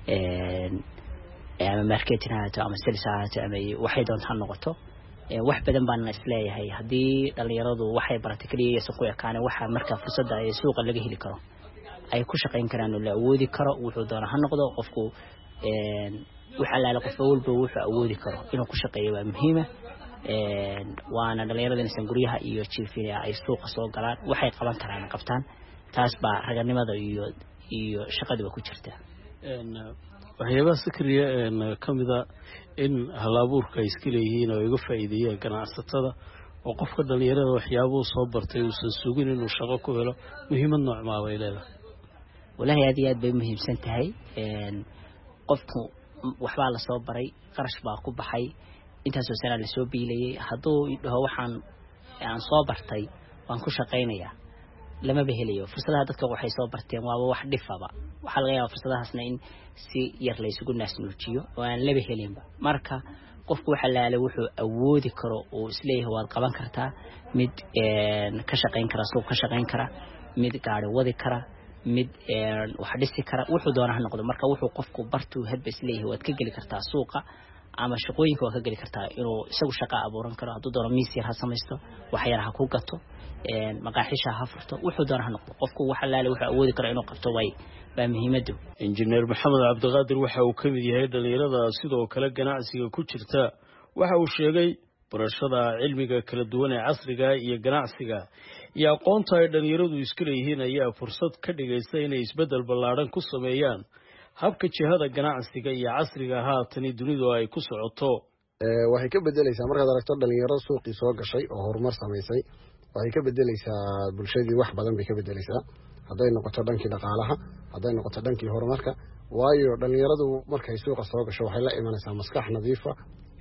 ama marketing haato ama sales haato ama waxay doontaan noqoto. wax badan baan isleeyahay hadii dhalinyaradu waxay baratay kaliya ku yaqaan waxa marka fursada ay suuqa laga heli karo ay ku shaqeyn karaan oo la awoodi karo wuxuu doona ha noqdo qofku waxa la qof walba wuxuu awoodi karo inuu ku shaqeeyo waa muhiim waana dhalinyarada insan guryaha iyo jiifina ay suuqa soo galaan waxay qaban karaan qabtaan taas baa raganimada iyo shaqada ku jirta. waxyaabaha Sakariye kamida in hal-abuurka iska leeyihiin oo iga faa'iideeyay ganacsatada oo qofka dhalinyarada waxyaabuhu soo bartay uu san sugin inuu shaqo ku helo muhiimad nooc ma bay leedahay. wallahi aad iyo aad bay muhiimsan tahay. qofku waxba la soo baray qarash baa ku baxay intaas oo sanad la soo biilayay hadduu idhaho waxaan aan soo bartay waan ku shaqeynayaa lama bahelayo. fursadaha dadka waxay soo barteen waa wax dhifaba waxa laga yaabaa fursadahaasna in si yar la isugu naasnuujiyo oo aan laba helinba. marka qofku waxa la leeyahay wuxuu awoodi karo oo isleeyahay waad qaban kartaa mid ka shaqeyn kara suuq ka shaqeyn kara mid gaari wadi kara mid wax dhisi kara wuxuu doonaha noqdo. marka wuxuu qofku bartu hadba isleeyahay waad ka gali kartaa suuqa ama shaqooyinka waa ka gali kartaa inuu isagu shaqo abuuran karo hadduu doono miis yar ha samaysto wax yar ha ku gato maqaaxisha ha furto wuxuu doonaha noqdo. qofku waxa la leeyahay wuxuu awoodi karo inuu qabto baa muhiimadu. injineer Maxamed Cabdiqaadir waxa uu ka mid yahay dhalinyarada sidoo kale ganacsiga ku jirta. waxa uu sheegay barashada cilmiga kala duwan ee casriga iyo ganacsiga iyo aqoonta ay dhalinyaradu iska leeyihiin ayaa fursad ka dhigaysa inay isbeddel ballaaran ku sameeyaan habka jihada ganacsiga iyo casriga haatan dunidu ay ku socoto. waxay ka bedelaysaa markaad aragto dhalinyaro suuqii soo gashay oo horumar samaysay waxay ka bedelaysaa bulshadii wax badan bay ka bedelaysaa hadday noqoto dhankii dhaqaalaha hadday noqoto dhankii horumarka waayo dhalinyaradu markay suuqa soo gasho waxay la imanaysaa maskax nadiifa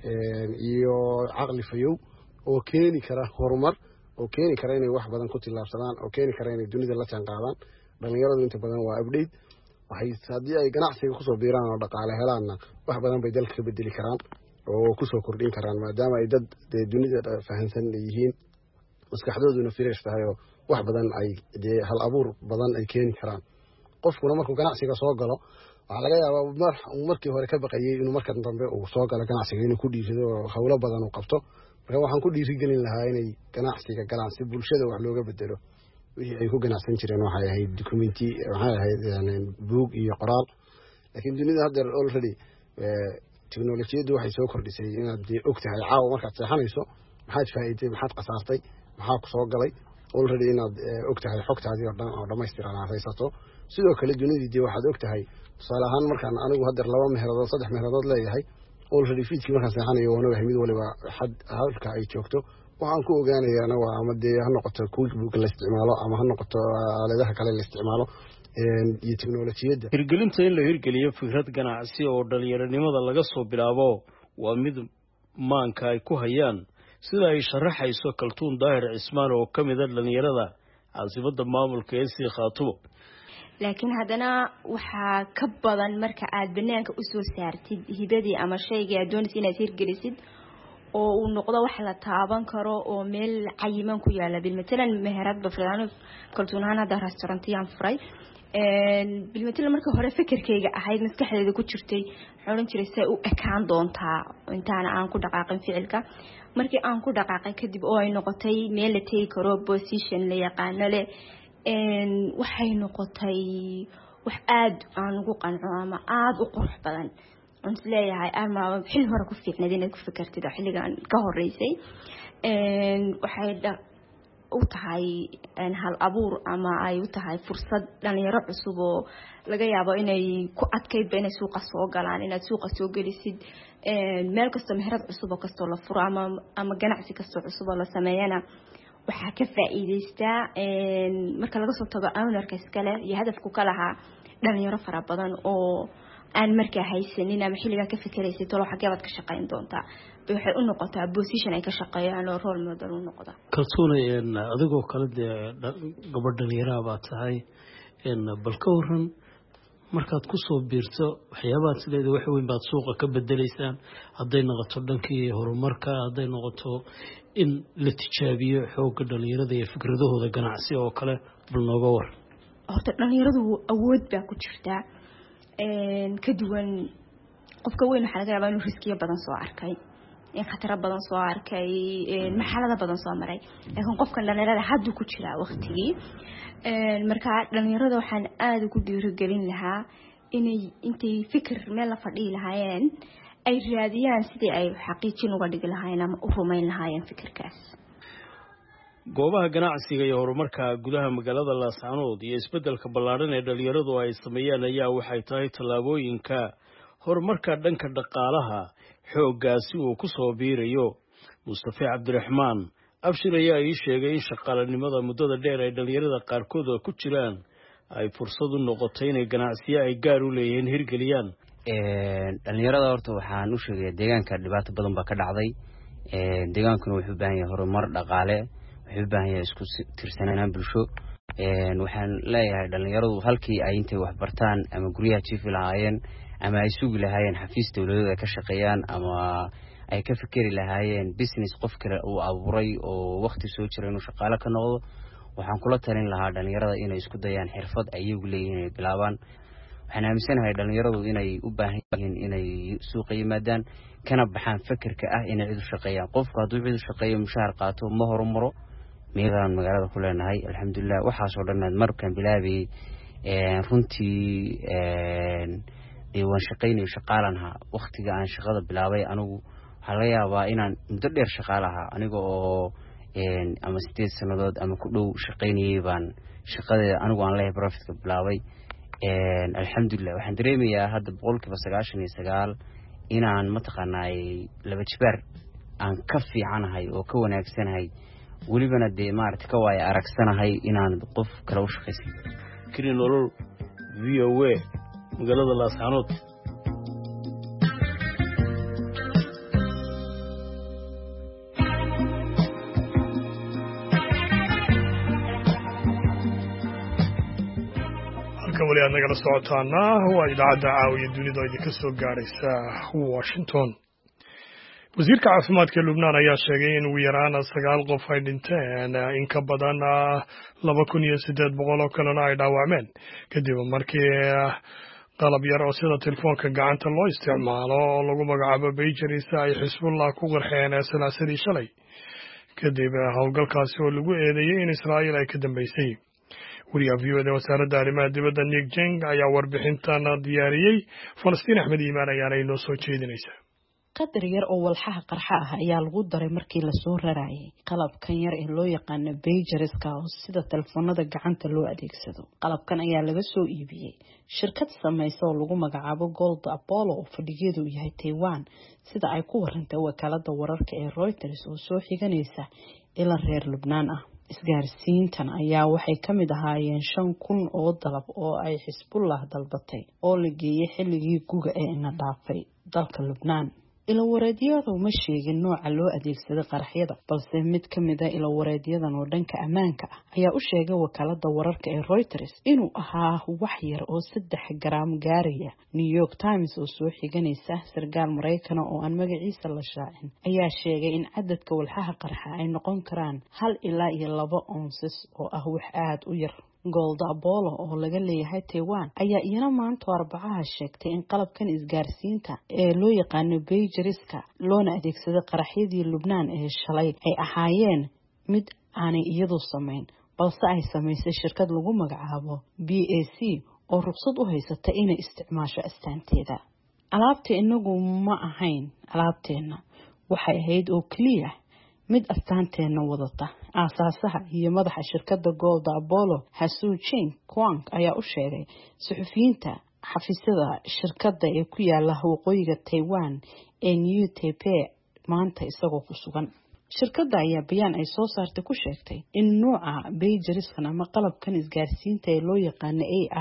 iyo caqli fayow oo keeni kara horumar oo keeni kara inay wax badan ku tillaabsadaan oo keeni kara inay dunida la jaanqaadaan dhalinyaradu inta badan waa update waxay haddii ay ganacsiga kusoo biiraan oo dhaqaale helaanna wax badan bay dalka ka bedeli karaan oo kusoo kordhin karaan maadaama ay dad dee dunida fahansan yihiin maskaxdooduna fresh tahay oo wax badan ay dee hal abuur badan ay keeni karaan qofkuna markuu ganacsiga soo galo waxaa laga yaabaa markii hore ka baqayay inuu marka dambe uu soo galo ganacsiga inuu ku dhiirido oo hawlo badan uu qabto marka waxaan ku dhiirigelin lahaa inay ganacsiga galaan si bulshada wax looga bedelo wixii ay ku ganacsan jireen waxay ahayd documenti waxay ahayd buug iyo qoraal laakiin dunida hadda already teknolojiyaddu waxay soo kordhisay inaad og tahay caawa markaad seexanayso maxaad faa'iiday maxaad qasaartay maxaa ku soo galay already inaad og tahay xogtaadii oo dhan oo dhammaystiran aad haysato sidoo kale dunidii waxaad og tahay tusaale ahaan markaan anigu hadda 2 meheeradood 3 meheeradood leeyahay already fiidkii markaan seexanayo waan ogahay mid waliba halka ay joogto waxaan ku ogaanayaana waa ama dee ha noqoto cookbook la isticmaalo ama ha noqoto aaladaha kale la isticmaalo iyo teknolojiyadda hirgelinta in la hirgeliyo fikrad ganacsi oo dhalinyaronimada laga soo bilaabo waa mid maanka ay ku hayaan sida ay sharaxayso Kaltuun Daahir Cismaan oo ka mid ah dhalinyarada caasimadda maamulka ee si Khaatumo laakiin haddana waxaa ka badan marka aad banaanka u soo saartid hibadii ama shayga aad doonaysid inaad hirgelisid oo uu noqdo wax la taaban karo oo meel cayiman ku yaala bilmatalan meherad bafraan Kaltuunahan hada restaurantiyaan furay bilmatalan marka hore fikirkayga ahayd maskaxdayda ku jirtay xoran jiray say u ekaan doontaa intaana aan ku dhaqaaqin ficilka markii aan ku dhaqaaqay kadib oo ay noqotay meel la tagi karo position la yaqaan leh waxay noqotay wax aad aan ugu qanco ama aad u qurux badan aan isleeyahay ama xil hore ku fiicnaa inaad ku fikirtid xilligan ka horeysay waxay u tahay hal abuur ama ay u tahay fursad dhalinyaro cusub oo laga yaabo inay ku adkayd inay suuqa soo galaan inaad suuqa soo gelisid meel kasto meherad cusub oo kasto la furo ama ganacsi kasto cusub oo la sameeyana waxa ka faa'iideystaa marka laga soo tago ownerka iskale iyo hadafku ka lahaa dhalinyaro fara badan oo aan markaa haysanin ama xilliga ka fikiraysid tolo xageebad ka shaqayn doontaa waxay u noqotaa position ay ka shaqeeyaan oo role model u noqda Kaltuun adigoo kala gabadh dhalinyaro baa tahay bal ka waran markaad ku soo biirto waxyaabaha sideeda wax weyn baad suuqa ka bedelaysaan haday noqoto dhankii horumarka haday noqoto in la tijaabiyo xoogga dhalinyarada iyo fikradahooda ganacsi oo kale bal nooga war horta dhalinyaradu awood baa ku jirta ka duwan qofka weyn waxa laga yaabaa inuu riskiyo badan soo arkay in khatar badan soo arkay marxalado badan soo maray laakiin qofkan dhalinyarada hadda ku jira waqtigii marka dhalinyarada waxaan aad ugu dhiirigelin lahaa inay intay fikir meel la fadhiyi lahaayeen ay raadiyaan sidii ay xaqiijin uga dhigi lahaayeen ama u rumayn lahaayeen fikirkaas goobaha ganacsiga iyo horumarka gudaha magaalada Laascaanood iyo isbedelka ballaaran ee dhalinyaradu ay sameeyaan ayaa waxay tahay talaabooyinka horumarka dhanka dhaqaalaha xooggaasi uu ku soo biirayo Mustafa Cabdiraxmaan Abshir ayaa ii sheegay in shaqaalanimada muddada dheer ay dhalinyarada qaarkood ku jiraan ay fursad u noqotay inay ganacsiyo ay gaar u leeyihiin hirgeliyaan dhalinyarada horta waxaan u sheegay deegaanka dhibaato badan baa ka dhacday deegaankuna wuxuu u baahan yahay horumar dhaqaale wuxuu u baahan yahay isku tirsanaan bulsho waxaan leeyahay dhalinyaradu halkii ay intay wax bartaan ama guryaha jiifi lahaayeen ama ay sugi lahaayeen xafiis dawladeed ay ka shaqeeyaan ama ay ka fikiri lahaayeen business qof kale uu abuuray oo waqti soo jiray inuu shaqaale ka noqdo waxaan kula talin lahaa dhalinyarada inay isku dayaan xirfad ay iyagu leeyihiin inay bilaabaan waxaan aaminsanahay dhalinyaradu inay u baahan yihiin inay suuqa yimaadaan kana baxaan fikirka ah inay cid u shaqeeyaan qofku hadduu cid u shaqeeyo mushahar qaato ma horumaro meelaan magaalada ku leenahay alxamdulilah waxaasoo dhan markaan bilaabay runtii waan shaqaynayo shaqaalaha waqtiga aan shaqada bilaabay anigu waxaa laga yaabaa inaan muddo dheer shaqaalaha aniga oo ama 8 sanadood ama ku dhow shaqaynayay baan shaqadeeda anigu aan leeyahay profitka bilaabay alxamdulilah waxaan dareemayaa hadda 99% inaan mataqaanaa laba jibaar aan ka fiicanahay oo ka wanaagsanahay welibana dee maaragtay ka waaya aragsanahay inaan qof kale u shaqaysan kari nolol VOA magaalada Laascaanood. wali aad nagala socotaana waa idaacadda caawiya dunida oo idinka soo gaaraysa Washington. wasiirka caafimaadka Lubnaan ayaa sheegay in ugu yaraan 9 qof ay dhinteen in ka badan 2,800 oo kalena ay dhaawacmeen kadib markii qalab yar oo sida telefoonka gacanta loo isticmaalo oo lagu magacaabo pagerisa ay Xisbullah ku qarxeen salaasadii shalay kadib howlgalkaasi oo lagu eedeeyay in Israa'iil ay ka dambeysay. wariyaha VOA wasaaradda arrimaha dibadda Nick Jeng ayaa warbixintan diyaariyey. Falastiin Axmed Iimaan ayaana inoo soo jeedinaysa. qadar yar oo walxaha qarxa ah ayaa lagu daray markii la soo rarayay qalabkan yar ee loo yaqaan pageriska oo sida telefoonada gacanta loo adeegsado. qalabkan ayaa laga soo iibiyay shirkad samaysa oo lagu magacaabo Gold Apollo oo fadhigeedu yahay Taiwan sida ay ku warantay wakaaladda wararka ee Reuters oo soo xiganaysa ila reer Lubnaan ah. isgaarsiintan ayaa waxay ka mid ahaayeen 5,000 oo dalab oo ay Xisbullah dalbatay oo la geeyay xilligii guga ee ina dhaafay dalka Lubnaan. ila wareedyada uma sheegin nooca loo adeegsado qaraxyada balse mid ka mid ah ila wareedyadan oo dhanka ammaanka ah ayaa u sheegay wakaaladda wararka ee Reuters inuu ahaa wax yar oo 3 gram gaaraya. New York Times oo soo xiganaysa sargaal Mareykan oo aan magaciisa la shaacin ayaa sheegay in cadadka walxaha qarxa ay noqon karaan 1 ilaa 2 ounces oo ah wax aad u yar. Gold Apollo oo laga leeyahay Taiwan ayaa iyana maanta Arbacaha sheegtay in qalabkan isgaarsiinta ee loo yaqaan pageriska loona adeegsado qaraxyadii Lubnaan ee shalay ay ahaayeen mid aanay iyadu samayn balse ay samaysay shirkad lagu magacaabo BAC oo ruqsad u haysata inay isticmaasho astaanteeda. alaabta inagu ma ahayn alaabteena waxay ahayd oo kaliya mid astaanteena wadata. aasaasaha iyo madaxa shirkadda Gold Apollo Hasu Ching Kwang ayaa u sheegay suxufiyiinta xafiisyada shirkadda ee ku yaala waqooyiga Taiwan ee New Taipei maanta isagoo ku sugan. shirkadda ayaa bayaan ay soo saartay ku sheegtay in nooca pageriskan ama qalabkan isgaarsiinta ee loo yaqaan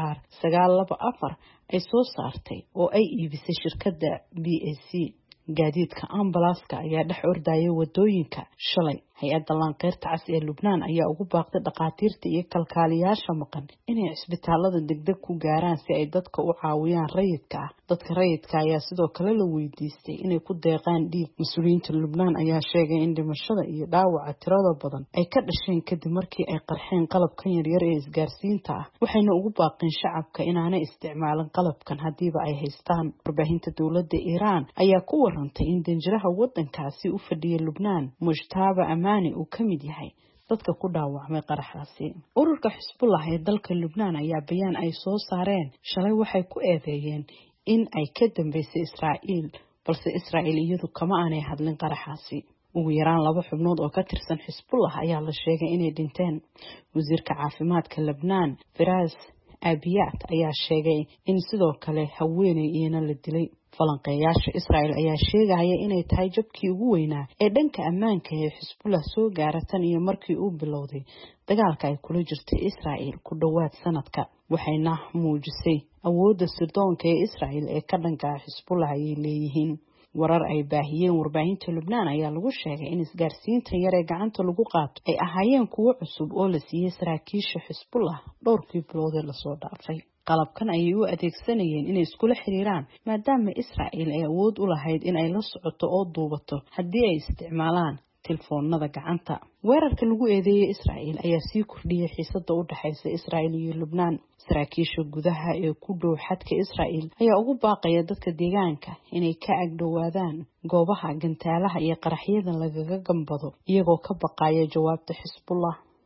AR924 ay soo saartay oo ay iibisay shirkadda BAC. gaadiidka ambalaska ayaa dhex ordayay wadooyinka shalay. hay-adda Lanqeyrta Cas ee Lubnaan ayaa ugu baaqday dhaqaatiirta iyo kalkaaliyaasha maqan inay cisbitaalada degdeg ku gaaraan si ay dadka u caawiyaan rayidka ah. dadka rayidka ayaa sidoo kale la weydiistay inay ku deeqaan dhiig. mas-uuliyiinta Lubnaan ayaa sheegay in dhimashada iyo dhaawaca tirada badan ay ka dhasheen kadib markii ay qarxeen qalabkan yaryar ee isgaarsiinta ah, waxayna ugu baaqeen shacabka inaanay isticmaalin qalabkan hadiiba ay haystaan. warbaahinta dowladda Iiraan ayaa ku warantay in danjiraha wadankaasi u fadhiyay Lubnaan Mujtaba uu ka mid yahay dadka ku dhaawacmay qaraxaasi. ururka Xisbullah ee dalka Lubnaan ayaa bayaan ay soo saareen shalay waxay ku eedeeyeen in ay ka dambeysay Israa'iil balse Israa'iil iyadu kama aanay hadlin qaraxaasi. ugu yaraan 2 xubnood oo ka tirsan Xisbullah ayaa la sheegay inay dhinteen. wasiirka caafimaadka Lubnaan Firas Abiyat ayaa sheegay in sidoo kale haweeney iyana la dilay. falanqeeyaasha Israa'iil ayaa sheegaya inay tahay jabkii ugu weynaa ee dhanka ammaanka ee Xisbullah soo gaaratan iyo markii uu bilowday dagaalka ay kula jirtay Israa'iil ku dhawaad sanadka. waxayna muujisay awoodda sirdoonka ee Israa'iil ee ka dhanka Xisbullah ay leeyihiin. warar ay baahiyeen warbaahinta Lubnaan ayaa lagu sheegay in isgaarsiinta yar ee gacanta lagu qaato ay ahaayeen kuwo cusub oo la siiyay saraakiisha Xisbullah dhowrkii bilood ee lasoo dhaafay. qalabkan ayay u adeegsanayeen inay iskula xiriiraan maadaama Israa'iil ay awood u lahayd in ay la socoto oo duubato haddii ay isticmaalaan telefoonada gacanta. weerarka lagu eedeeyay Israa'iil ayaa sii kordhiyay xiisadda u dhaxaysa Israa'iil iyo Lubnaan. saraakiisha gudaha ee ku dhow xadka Israa'iil ayaa ugu baaqaya dadka deegaanka inay ka agdhowaadaan goobaha gantaalaha iyo qaraxyada lagaga gambado iyagoo ka baqaya jawaabta Xisbullah.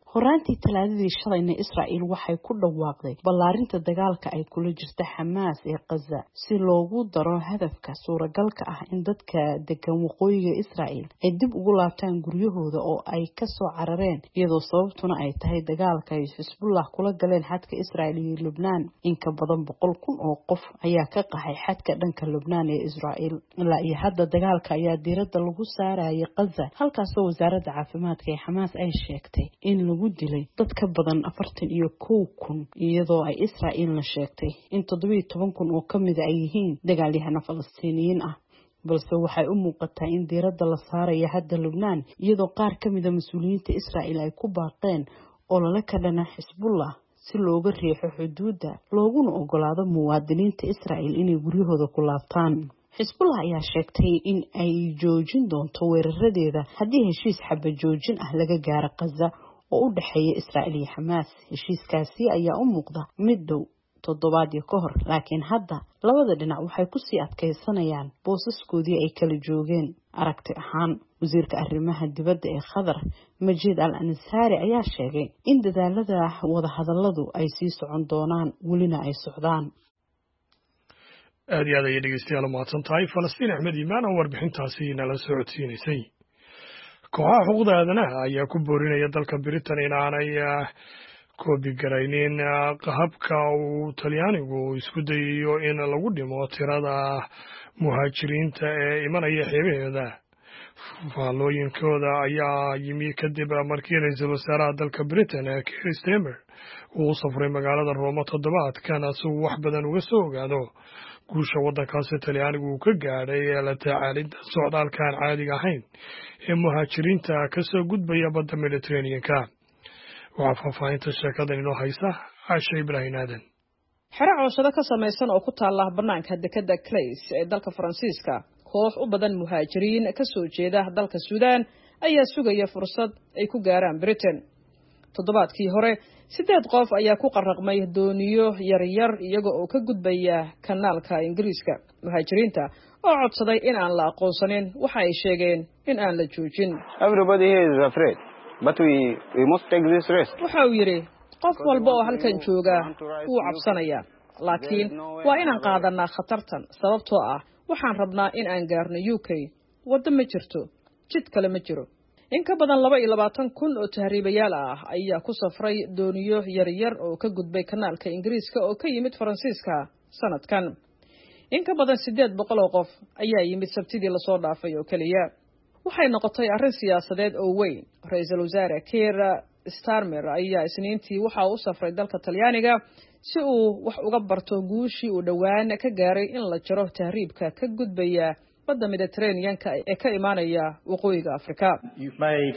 horaantii talaadadii shalayna Israa'iil waxay ku dhawaaqday ballaarinta dagaalka ay kula jirta Xamaas ee Gaza si loogu daro hadafka suuragalka ah in dadka degan waqooyiga Israa'iil ay dib ugu laabtaan guryahooda oo ay ka soo carareen iyadoo sababtuna ay tahay dagaalka ay Xisbullah kula galeen xadka Israa'iil iyo Lubnaan. In ka badan 100,000 oo qof ayaa ka qaxay xadka dhanka Lubnaan ee Israa'iil. Ilaa iyo hadda dagaalka ayaa diiradda lagu saarayay Gaza, halkaas oo wasaaradda caafimaadka ee Xamaas ay sheegtay in lagu dilay dad ka badan 41,000 iyadoo ay Israa'iilna sheegtay in 17,000 oo kamid ay yihiin dagaalyahano Falastiiniyiin ah. balse waxay u muuqataa in diiradda la saarayo hadda Lubnaan iyadoo qaar kamid ah mas'uuliyiinta Israa'iil ay ku baaqeen olole ka dhana Xisbullah si looga riixo xuduudda looguna ogolaado muwaadiniinta Israa'iil inay guryahooda ku laabtaan. Xisbullah ayaa sheegtay in ay joojin doonto weeraradeeda haddii heshiis xabad joojin ah laga gaaro Gaza oo u dhaxeeya Israa'iil iyo Xamaas. Heshiiskaasi ayaa u muuqda mid dhow toddobaadyo ka hor, laakiin hadda labada dhinac waxay ku sii adkaysanayaan boosaskoodii ay kala joogeen. Aragti ahaan, wasiirka arrimaha dibadda ee Qatar, Majid al-Ansari, ayaa sheegay in dadaalada wadahadalladu ay sii socon doonaan welina ay socdaan. aad iyo aad ayay dhegeystayaal u mahadsan tahay Falastiin Axmed Iimaan oo warbixintaasi nala socodsiinaysay. kooxaha xuquuqda aadanaha ayaa ku boorinaya dalka Britain in aanay koobi garaynin habka uu Talyaanigu isku dayayo in lagu dhimo tirada muhaajiriinta ee imanaya xeebaheeda. faallooyinkooda ayaa yimi kadib markii ra'iisul wasaaraha dalka Britain Keir Starmer uu safray magaalada Roma toddobaadkan si uu wax badan uga soo ogaado guusha waddankaasi Talyaanigu uu ka gaadhay la tacaalidda socdaalkaan caadiga ahayn ee muhaajiriinta ka soo gudbaya badda Mediterranean-ka. waxaa faahfaahinta sheekadan inoo haysa Caasha Ibraahin Aadan. xero cooshado ka samaysan oo ku taala bannaanka dekedda Calais ee dalka Faransiiska, koox u badan muhaajiriin ka soo jeeda dalka Suudaan ayaa sugaya fursad ay ku gaaraan Britain. toddobaadkii hore 8 qof ayaa ku qarraqmay dooniyo yaryar iyaga oo ka gudbaya kanaalka Ingiriiska. muhaajiriinta oo codsaday in aan la aqoonsanin waxa ay sheegeen in aan la joojin. Everybody here is afraid, but we must take this risk. waxa uu yiri qof walba oo halkan jooga wuu cabsanaya, laakiin waa inaan qaadanaa khatartan sababtoo ah waxaan rabnaa in aan gaarno UK. waddo ma jirto, jid kale ma jiro. in ka badan 22,000 oo tahriibayaal ah ayaa ku safray dooniyo yaryar oo ka gudbay kanaalka Ingiriiska oo ka yimid Faransiiska sanadkan. in ka badan 800 qof ayaa yimid Sabtidii la soo dhaafay oo kaliya. waxay noqotay arrin siyaasadeed oo weyn. Ra'iisul Wasaare Keir Starmer ayaa Isniintii waxa uu safray dalka Talyaaniga si uu wax uga barto guushii uu dhawaan ka gaaray in la jaro tahriibka ka gudbaya badda Mediterranean-ka ee ka imaanaya waqooyiga Afrika. You've made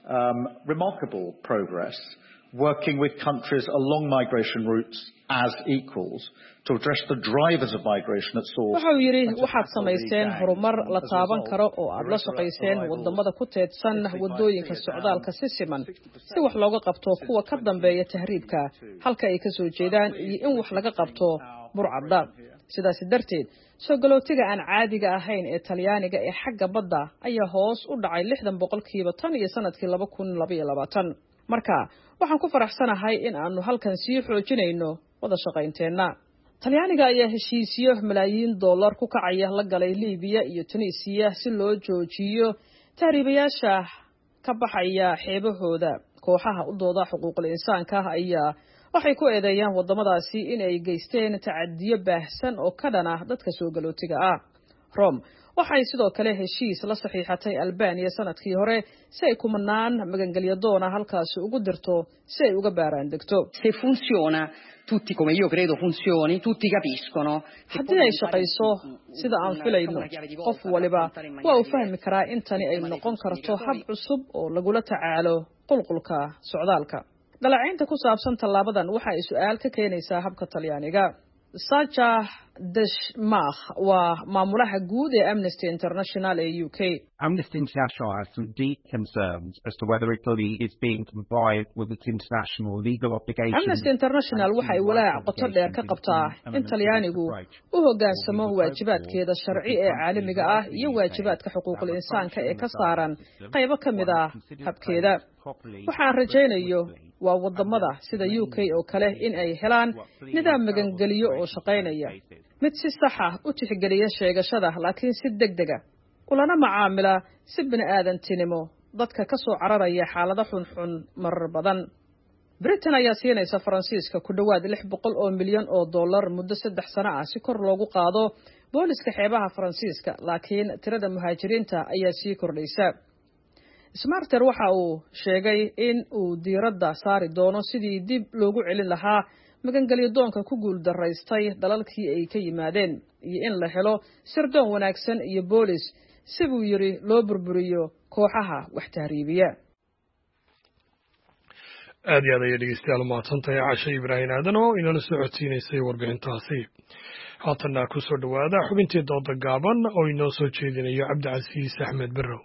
remarkable progress working with countries along migration routes as equals to address the drivers of migration at source. waxa uu yiri waxaad samayseen horumar la taaban karo oo aad la shaqayseen wadamada ku teedsan wadooyinka socdaalka si siman si wax looga qabto kuwa ka dambeeya tahriibka halka ay ka soo jeedaan iyo in wax laga qabto burcadda. sidaas darteed soo galootiga aan caadiga ahayn ee Talyaaniga ee xagga badda ayaa hoos u dhacay 60% tan iyo sanadkii 2022. marka waxaan ku faraxsanahay in aanu halkan sii xoojinayno wada shaqaynteena. Talyaaniga ayaa heshiisiyo malaayiin dollar ku kacaya la galay Liibiya iyo Tunisia si loo joojiyo tahriibayaasha ka baxaya xeebahooda. kooxaha u dooda xuquuqul insaanka ayaa waxay ku eedeeyaan wadamadaasi in ay geysteen tacadiyo baahsan oo ka dhana dadka soo galootiga ah. Rome waxay sidoo kale heshiis la saxiixatay Albania sanadkii hore si ay kumanaan magangelyo doona halkaas ugu dirto si ay uga baaraan degto. Se funziona tutti come io credo funzioni, tutti capiscono. haddii ay shaqayso sida aan filayno, qof waliba waa uu fahmi karaa in tani ay noqon karto hab cusub oo lagula tacaalo qulqulka socdaalka. dhaleecaynta ku saabsan tallaabadan waxa ay su'aal ka keenaysaa habka Talyaaniga. Sacha Deshmach waa maamulaha guud ee Amnesty International ee UK. Amnesty International has some deep concerns as to whether Italy is being compliant with its international legal obligations. Amnesty International waxay walaac qoto dheer ka qabtaa in Talyaanigu u hoggaansamo waajibaadkeeda sharci ee caalamiga ah iyo waajibaadka xuquuqul insaanka ee ka saaran qaybo ka mid ah habkeeda. Waxaan rajaynayo waa wadamada sida UK oo kale in ay helaan nidaam magangeliyo oo shaqaynaya mid si sax ah u tixgeliya sheegashada laakiin si degdeg ah ulana macaamila si bini'aadantinimo dadka ka soo cararaya xaalado xunxun marar badan. Britain ayaa siinaysa Faransiiska ku dhawaad $600 milyan muddo 3 sano ah si kor loogu qaado booliska xeebaha Faransiiska, laakiin tirada muhaajiriinta ayaa sii kordhaysa. Smarter waxa uu sheegay in uu diiradda saari doono sidii dib loogu celin lahaa magangeliyo doonka ku guul daraystay dalalkii ay ka yimaadeen iyo in la helo sirdoon wanaagsan iyo boolis si buu yiri loo burburiyo kooxaha wax tahriibiya. aad iyo aad ayay dhegeystayaal mahadsantahay Cashe Ibraahin Aadan oo inala soo codsiinaysay warbixintaasi. Haatanna ku soo dhawaada xubintii dooda gaaban oo inoo soo jeedinayo Cabdicasiis Axmed Barrow.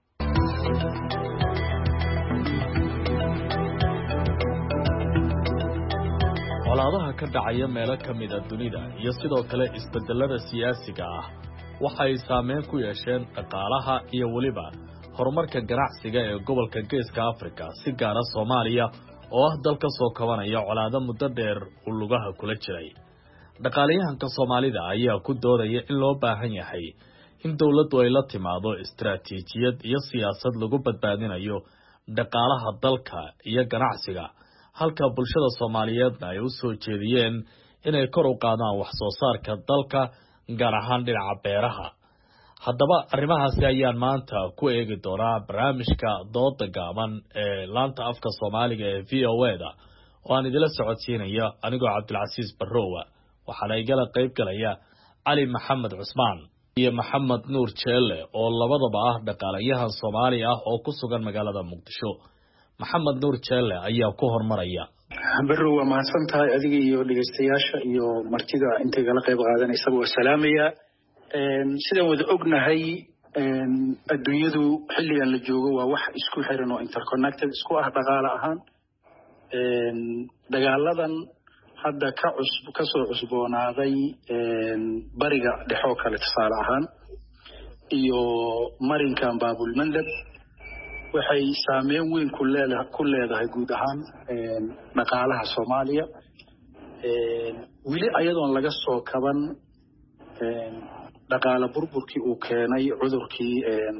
colaadaha ka dhacaya meelo ka mid ah dunida iyo sidoo kale isbedelada siyaasiga ah waxay saameyn ku yeesheen dhaqaalaha iyo weliba horumarka ganacsiga ee gobolka Geeska Afrika si gaar ah Soomaaliya oo ah dalka soo kabanaya colaado muddo dheer uu lugaha kula jiray. Dhaqaalayahanka Soomaalida ayaa ku doodaya in loo baahan yahay in dawladdu ay la timaado istiraatiijiyad iyo siyaasad lagu badbaadinayo dhaqaalaha dalka iyo ganacsiga, halka bulshada Soomaaliyeedna ay u soo jeediyeen inay kor u qaadaan wax soo saarka dalka gaar ahaan dhinaca beeraha. Haddaba arrimahaasi ayaan maanta ku eegi doonaa barnaamijka dooda gaaban ee laanta afka Soomaaliga ee VOA-da oo aan idila socodsiinaya anigoo Cabdilcasiis Barrow. waxaana igala qayb galaya Cali Maxamed Cusmaan iyo Maxamed Nuur Jeelle oo labadaba ah dhaqaalayahan Soomaali ah oo ku sugan magaalada Muqdisho. Maxamed Nuur Jeelle ayaa ku hormaraya. Barrow waa mahadsantahay adiga iyo dhageystayaasha iyo martida intay kala qayb qaadanaysa waa salaamaya. Sidaan wada ognahay adduunyadu xilligan la joogo waa wax isku xiran oo interconnected isku ah dhaqaale ahaan. Dagaaladan hadda ka soo cusboonaaday bariga dhexoo kale tusaale ahaan iyo marinkan Baabul Mandab waxay saameyn weyn ku leedahay guud ahaan dhaqaalaha Soomaaliya. Wili ayadoon laga soo kaban dhaqaale burburkii uu keenay cudurkii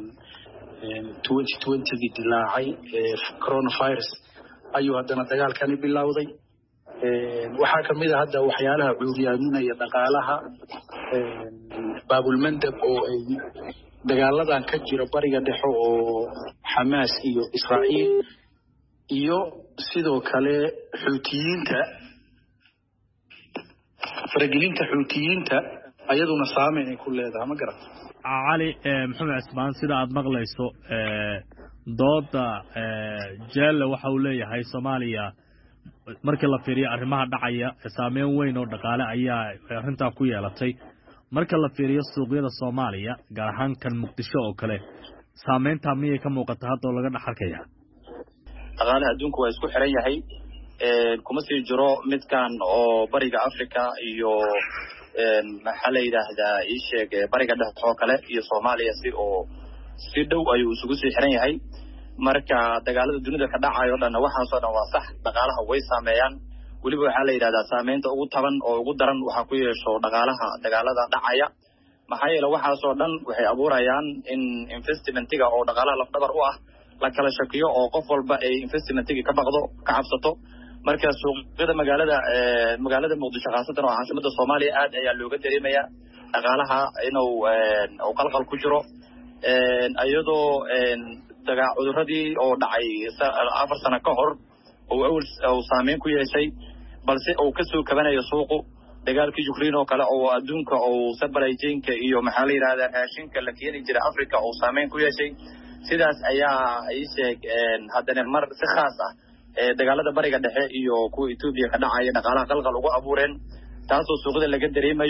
2020 dilaacay coronavirus ayuu haddana dagaalkani bilowday. waxaa kamid ah hadda waxyaalaha cuuriyaaminaya dhaqaalaha Baabul Mandab oo ay dagaaladan ka jira bariga dhexe oo Xamaas iyo Israa'iil iyo sidoo kale Xuutiyiinta faragelinta Xuutiyiinta ayaduna saameyn ay ku leedahay ma garan. Cali Maxamed Cusmaan sida aad maqlayso dooda Jeelle waxa uu leeyahay Soomaaliya markii la fiiriyo arrimaha dhacaya saameyn weyn oo dhaqaale ayaa arrinta ku yeelatay. Marka la fiiriyo suuqyada Soomaaliya gaar ahaan kan Muqdisho oo kale saameynta miyay ka muuqataa hadda laga dhaxalkaya? Dhaqaalaha adduunku waa isku xiran yahay kuma sii jiro midkan oo bariga Afrika iyo maxaa la yiraahdaa isheeg bariga dhexe oo kale iyo Soomaaliya si dhow ayuu isugu sii xiran yahay. marka dagaalada dunida ka dhacayo dhan waxa soo dhan waa sax dhaqaalaha way saameeyaan waliba waxa la yiraahdaa saameynta ugu taban oo ugu daran waxa ku yeesho dhaqaalaha dagaalada dhacaya maxaa yeelay waxa soo dhan waxay abuurayaan in investmentiga oo dhaqaalaha laf dhabar u ah la kala shakiyo oo qof walba ay investmentiga ka baqdo ka cabsato. marka suuqyada magaalada Muqdisho khaasatan oo caasimada Soomaaliya aad ayaa looga dareemayaa dhaqaalaha inuu qalqal ku jiro ayadoo cudurradii oo dhacay 4 sano ka hor oo saameyn ku yeeshay balse uu ka soo kabanayo suuqu dagaalkii Ukraine oo kale oo adduunka oo supply chain-ka iyo maxaa la yiraahdaa raashinka la keeni jiray Afrika oo saameyn ku yeeshay. sidaas ayaa ay sheeg haddana mar si khaas ah dagaalada bariga dhexe iyo kuwa Ethiopia ka dhacaya dhaqaalaha qalqal ugu abuureen taasoo suuqyada laga dareemayo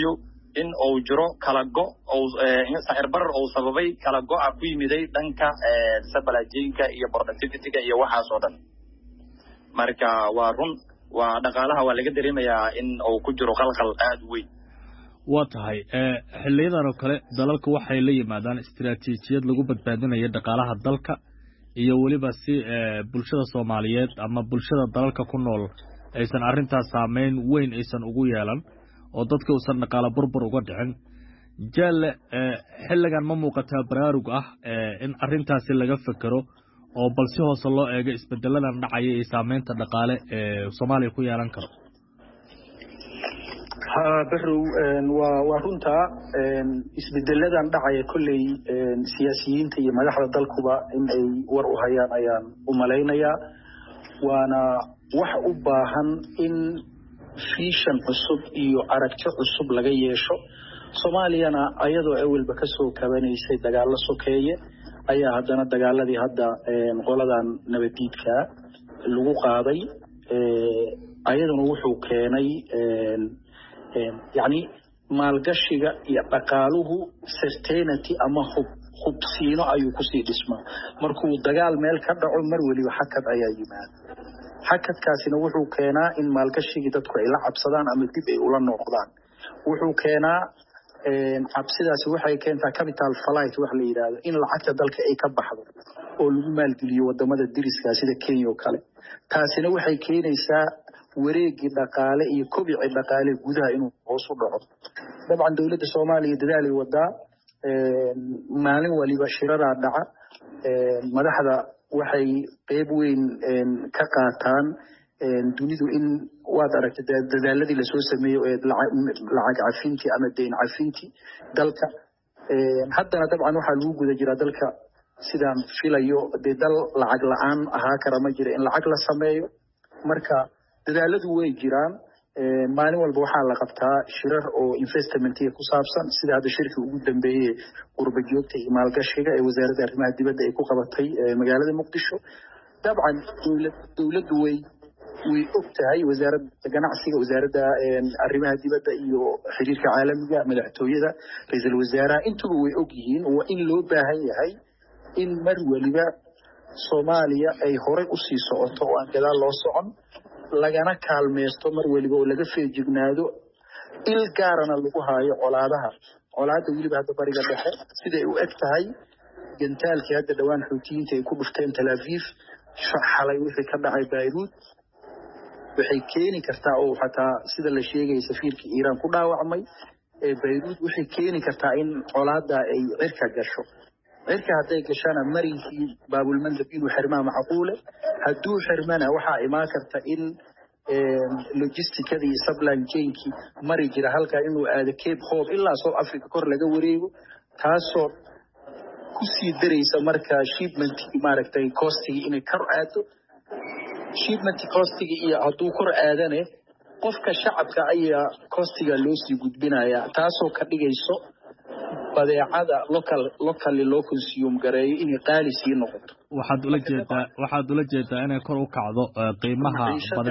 in uu jiro kala go sicir barar uu sababay kala go'a ku yimiday dhanka supply chain-ka iyo productivity-ga iyo waxaas oo dhan marka waa run waa dhaqaalaha waa laga dareemayaa in uu ku jiro qalqal aad weyn waa tahay xiliyadan oo kale dalalku waxay la yimaadaan istiraatiijiyad lagu badbaadinayo dhaqaalaha dalka iyo waliba si bulshada Soomaaliyeed ama bulshada dalalka ku nool aysan arintaas saameyn weyn aysan ugu yeelan oo dadka uusan dhaqaale burbur uga dhicin jaale xilligan ma muuqataa baraarug ah in arintaasi laga fakaro oo balsi hoos loo eego isbedeladan dhacaya ee saameynta dhaqaale ee Soomaaliya ku yeelan karo بحرو ورونتا isbedeladan dhacaya kulay siyaasiyiinta iyo madaxda dalkuba in ay war u hayaan ayaan u maleynaya waana wax u baahan in fiishan cusub iyo aragti cusub laga yeesho Soomaaliyana ayadoo awalba ka soo kabanaysay dagaal sokeeye ayaa haddana dagaaladii hadda qoladan nabadiidka lagu qaaday ayaduna wuxuu keenay يعني maalgashiga iyo dhaqaaluhu certainty ama hubsiino ayuu ku sii dhismaa markuu dagaal meel ka dhaco mar waliba xakad ayaa yimaada xakadkaasina wuxuu keenaa in maalgashigii dadku ay la cabsadaan ama dib ay ula noqdaan wuxuu keenaa cabsidaasi waxay keentaa capital flight wax la yiraahdo in lacagta dalka ay ka baxdo oo lagu maalgeliyo wadamada deriska sida Kenya oo kale taasina waxay keenaysaa wareegi dhaqaale iyo kobici dhaqaale gudaha inuu hoos u dhaco dabcan dawladda Soomaaliya dadaal ay wadaa maalin waliba shirara dhaca madaxda waxay qayb weyn ka qaataan dunidu in waad aragtay dadaaladii la soo sameeyo ee lacag cafinti ama deyn cafinti dalka haddana dabcan waxa lagu guda jira dalka sidaan filayo dal lacag la'aan ahaa kara ma jira in lacag la sameeyo marka dadaaladu way jiraan maalin walba waxaa la qabtaa shirar oo investment ku saabsan sida hadda shirka ugu dambeeyay qurba joogta iyo maalgashiga ee wasaaradda arrimaha dibadda ay ku qabatay magaalada Muqdisho dabcan dawladdu way ogtahay wasaaradda ganacsiga wasaaradda arrimaha dibadda iyo xiriirka caalamiga madaxtooyada ra'iisul wasaaraha intuba way og yihiin oo in loo baahan yahay in mar waliba Soomaaliya ay hore u sii socoto oo aan gadaal loo socon lagana kaalmeesto mar waliba oo laga feejignaado il gaarana lagu haayo colaada waliba hadda bariga dhexe sida ay u eg tahay gantaalkii hadda dhawaan xuutiyiinta ay ku dhufteen Tel Aviv xalay wixii ka dhacay Beirut waxay keeni kartaa oo xataa sida la sheegay safiirka Iran ku dhaawacmay Beirut waxay keeni kartaa in colaada ay cirka gasho cirka hadday gashana marinkii baabul mandab inuu xirmaa macquule hadduu xirmana waxaa imaan karta in logisticada iyo supply chain-ki mari jira halka inuu aado Cape Hope ilaa South Africa kor laga wareego taasoo ku sii daraysa marka shipment maaragtay cost-igi inay kor aado shipment cost-igi iyo hadduu kor aadane qofka shacabka ayaa cost-iga loo sii gudbinaya taasoo ka dhigayso badeecada locally loo consume gareeyo inay qaali sii noqoto waxaad ula jeedaa inay kor u kacdo qiimaha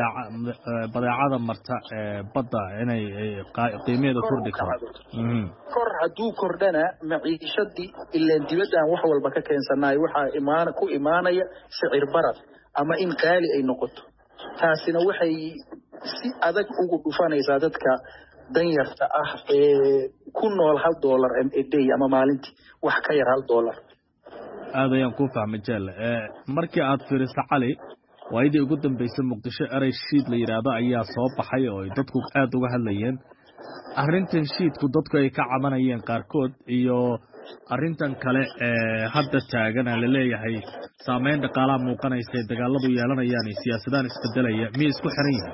badeecada marta badda inay qiimaheeda kordhi karo kor hadduu kordhana maciishadii ilaan dibaddan wax walba ka keensanaay waxaa ku imaanaya sicir barar ama in qaali ay noqoto taasina waxay si adag ugu dhufanaysaa dadka danyarta ah ee ku nool $1 a day ama maalintii wax ka yar $1 aad ayaan ku fahmay jaale markii aad fiiriso cali waayadii ugu dambeysay Muqdisho eray shiid la yiraahdo ayaa soo baxay oo dadku aad uga hadlayeen arrintan shiidku dadku ay ka cabanayeen qaarkood iyo arrintan kale hadda taagan la leeyahay saameyn dhaqaalaha muuqanaysa dagaaladu yeelanayaan siyaasadahan isbedelaya mi isku xiran yihiin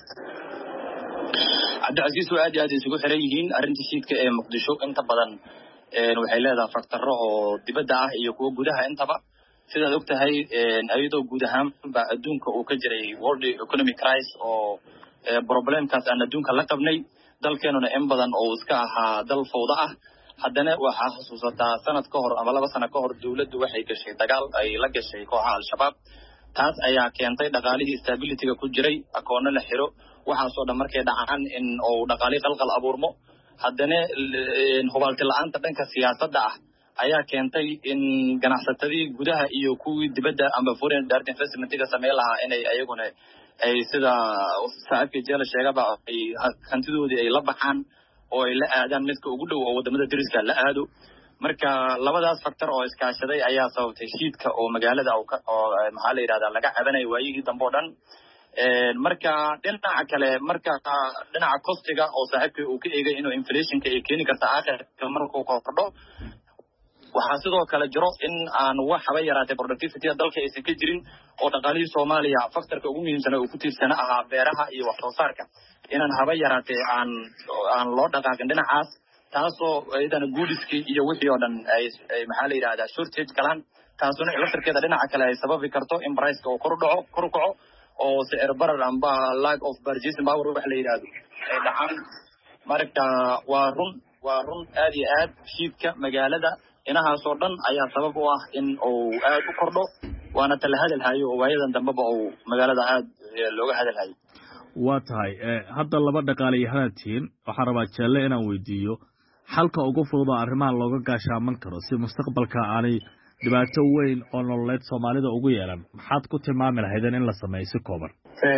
cabdicasiis oo aad isugu xiran yihiin arrinta shiidka ee Muqdisho inta badan waxay leedahay faktarro oo dibadda ah iyo kuwa gudaha intaba sidaad ogtahay ayadoo guud ahaan ba adduunka uu ka jiray world economic crisis oo problemkaas aan adduunka la qabnay dalkeenuna in badan oo iska ahaa dal fowda ah haddana waxaa xusuusataa sanad ka hor ama 2 sano ka hor dawladdu waxay gashay dagaal ay la gashay kooxaha al-shabaab taas ayaa keentay dhaqaalihii stability-ga ku jiray akoonno la xiro waxaasoo dhan markay dhacaan in uu dhaqaali qalqal abuurmo haddana hubaalti la'aanta dhanka siyaasadda ah ayaa keentay in ganacsatadii gudaha iyo kuwii dibadda amba foreign direct investmentiga sameyn lahaa inay ayaguna ay sida saaxiibkii jeela sheegaba ay hantidoodii ay la baxaan oo ay la aadaan midka ugu dhow oo wadamada dariska la aado marka labadaas factor oo iskaashaday ayaa sababtay shiidka oo magaalada oo maxaa la yidhahdaa laga cabanayo waayihii dambe oo dhan marka dhinaca kale marka dhinaca costiga oo saaxiibkii uu ka eegay inuu inflationka ay keeni karta aakhirka markuu kordho waxaa sidoo kale jiro in aan wax haba yaraatay productivity dalka aysan ka jirin oo dhaqaalihii Soomaaliya factorka ugu muhiimsan oo ku tiirsan ahaa beeraha iyo wax soo saarka inaan haba yaraatay aan loo dhaqaaqin dhinacaas taasoo ayadana goodiskii iyo wixii oo dhan ay maxaa la yiraahdaa shortage galaan taasuna electricada dhinaca kale ay sababi karto in price-ka uu kor u kaco oo sicir barar amba lack of purchasing power wax la yiraahdo ay dhacaan marka waa run aad iyo aad shiidka magaalada inahaasoo dhan ayaa sabab u ah in uu aad u kordho waana tala hadalhayo oo waayadan dambeba uu magaalada aad looga hadalhayo waa tahay hadda laba dhaqaalayahantiin waxaan rabaa jeelle inaan weydiiyo xalka ugu fudud oo arrimaha looga gaashaaman karo si mustaqbalka aanay dhibaato weyn oo nololeed Soomaalida ugu yeelan maxaad ku tilmaami lahaydeen in la sameeyo si kooban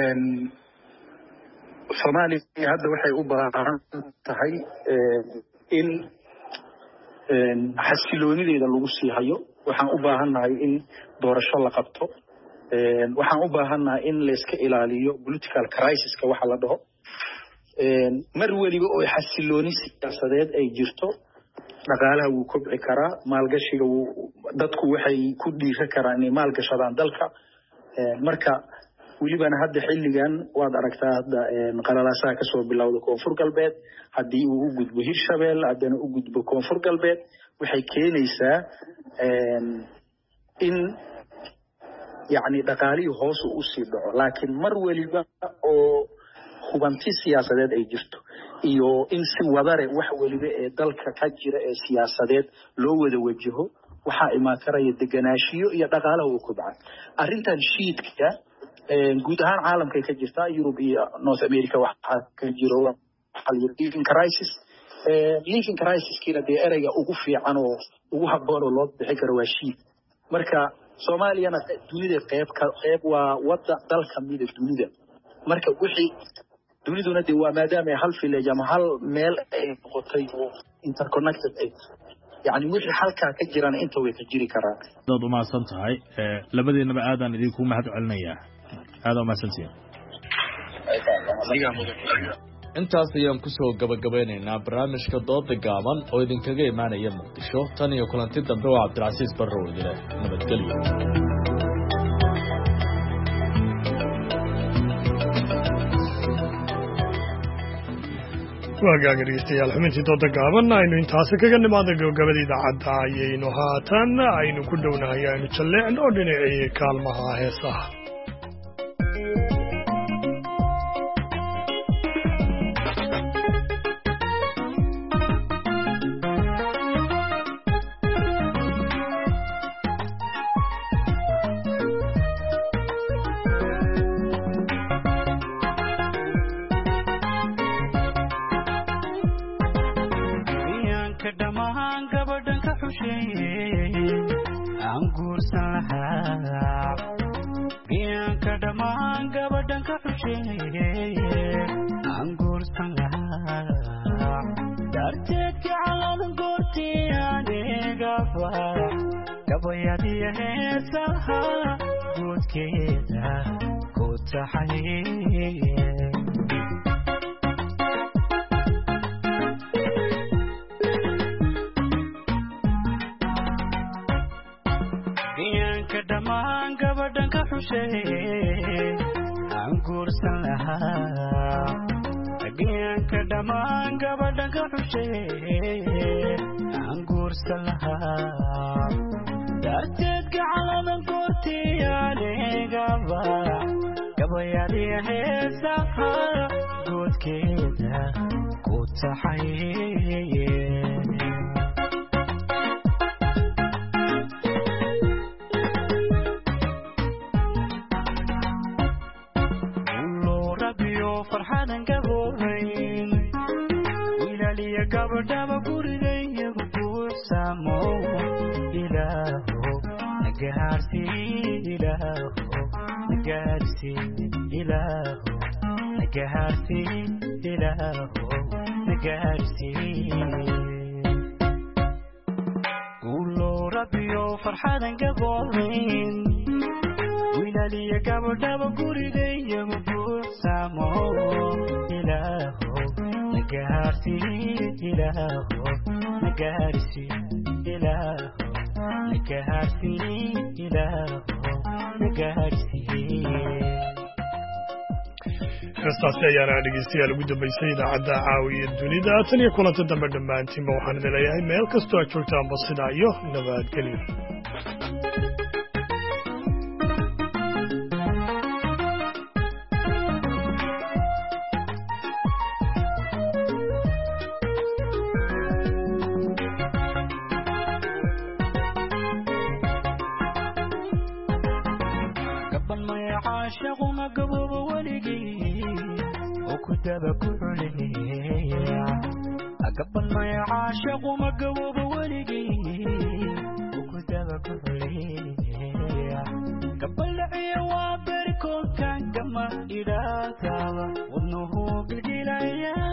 Soomaaliya hadda waxay u baahan tahay in xasiloonideeda lagu sii hayo waxaan u baahannahay in doorasho la qabto waxaan u baahannahay in la iska ilaaliyo political crisis-ka waxa la dhaho mar waliba oo xasilooni siyaasadeed ay jirto dhaqaalaha wuu kobci karaa maalgashiga dadku waxay ku dhiiri karaan inay maalgashadaan dalka marka welibana hadda xilligan waad aragtaa hadda qalalaasaha kasoo bilowda koonfur galbeed haddii uu u gudbo Hirshabelle haddana u gudbo koonfur galbeed waxay keenaysaa in yacni dhaqaalihii hoos u sii dhaco laakiin mar waliba oo hubanti siyaasadeed ay jirto iyo in si wadare wax waliba ee dalka ka jira ee siyaasadeed loo wada wajaho waxaa imaan karaya deganaashiyo iyo dhaqaalaha uu kobca arrintan shiidka guud ahaan caalamkay ka jirtaa Europe iyo North America waxaa ka jiro living crisis living crisis kina dee ereyga ugu fiican oo ugu habboon oo loo bixi karo waa shiid marka Soomaaliyana dunida qayb waa wada dalka mid dunida marka wixii duniduna dee waa maadaama hal village ama hal meel ay noqotay oo interconnected ay يعني wixii halka ka jiraan inta way ka jiri karaan dad uma santahay labadeenaba aadan idinku mahad celinayaa aad uma santiyo intaas ayaan ku soo gabagabeynaynaa barnaamijka dooda gaaban oo idinkaga imaanaya Muqdisho tan iyo kulanti dambe waa Cabdilcasiis Barrow idile nabadgelyo waagaaga dhegeystayaal xubintii dooda gaaban aynu intaasi kaga nimaada gabagabada idaacadda ayaynu haatan aynu ku dhownahay aynu jalleecno dhinacii kaalmaha heesaha gabadhaba gurigaygu buuxsamo ilaaho nagaarsi ilaaho nagaarsi ilaaho nagaarsi ilaaho nagaarsi guulo rabbiyo farxadan gaboolayn wiilaliya gabadhaba gurigaygu buuxsamo ilaaho nagaarsi ilaaho nagaarsi ilaaho nagaarsi ilaaho nagaarsi heestaasi ayaana dhegeystayaal ugu dambaysay idaacadda caawiya dunida tan iyo kulanta dambe dhammaantiinba waxaan idin leeyahay meel kastoo aad joogtaanba sidaa iyo nabadgelyo قبل ما يعاشق ومقوب ولقي وكتب كفلي قبل عيواب بركو كان كما إذا تابا وابنه بالجلايا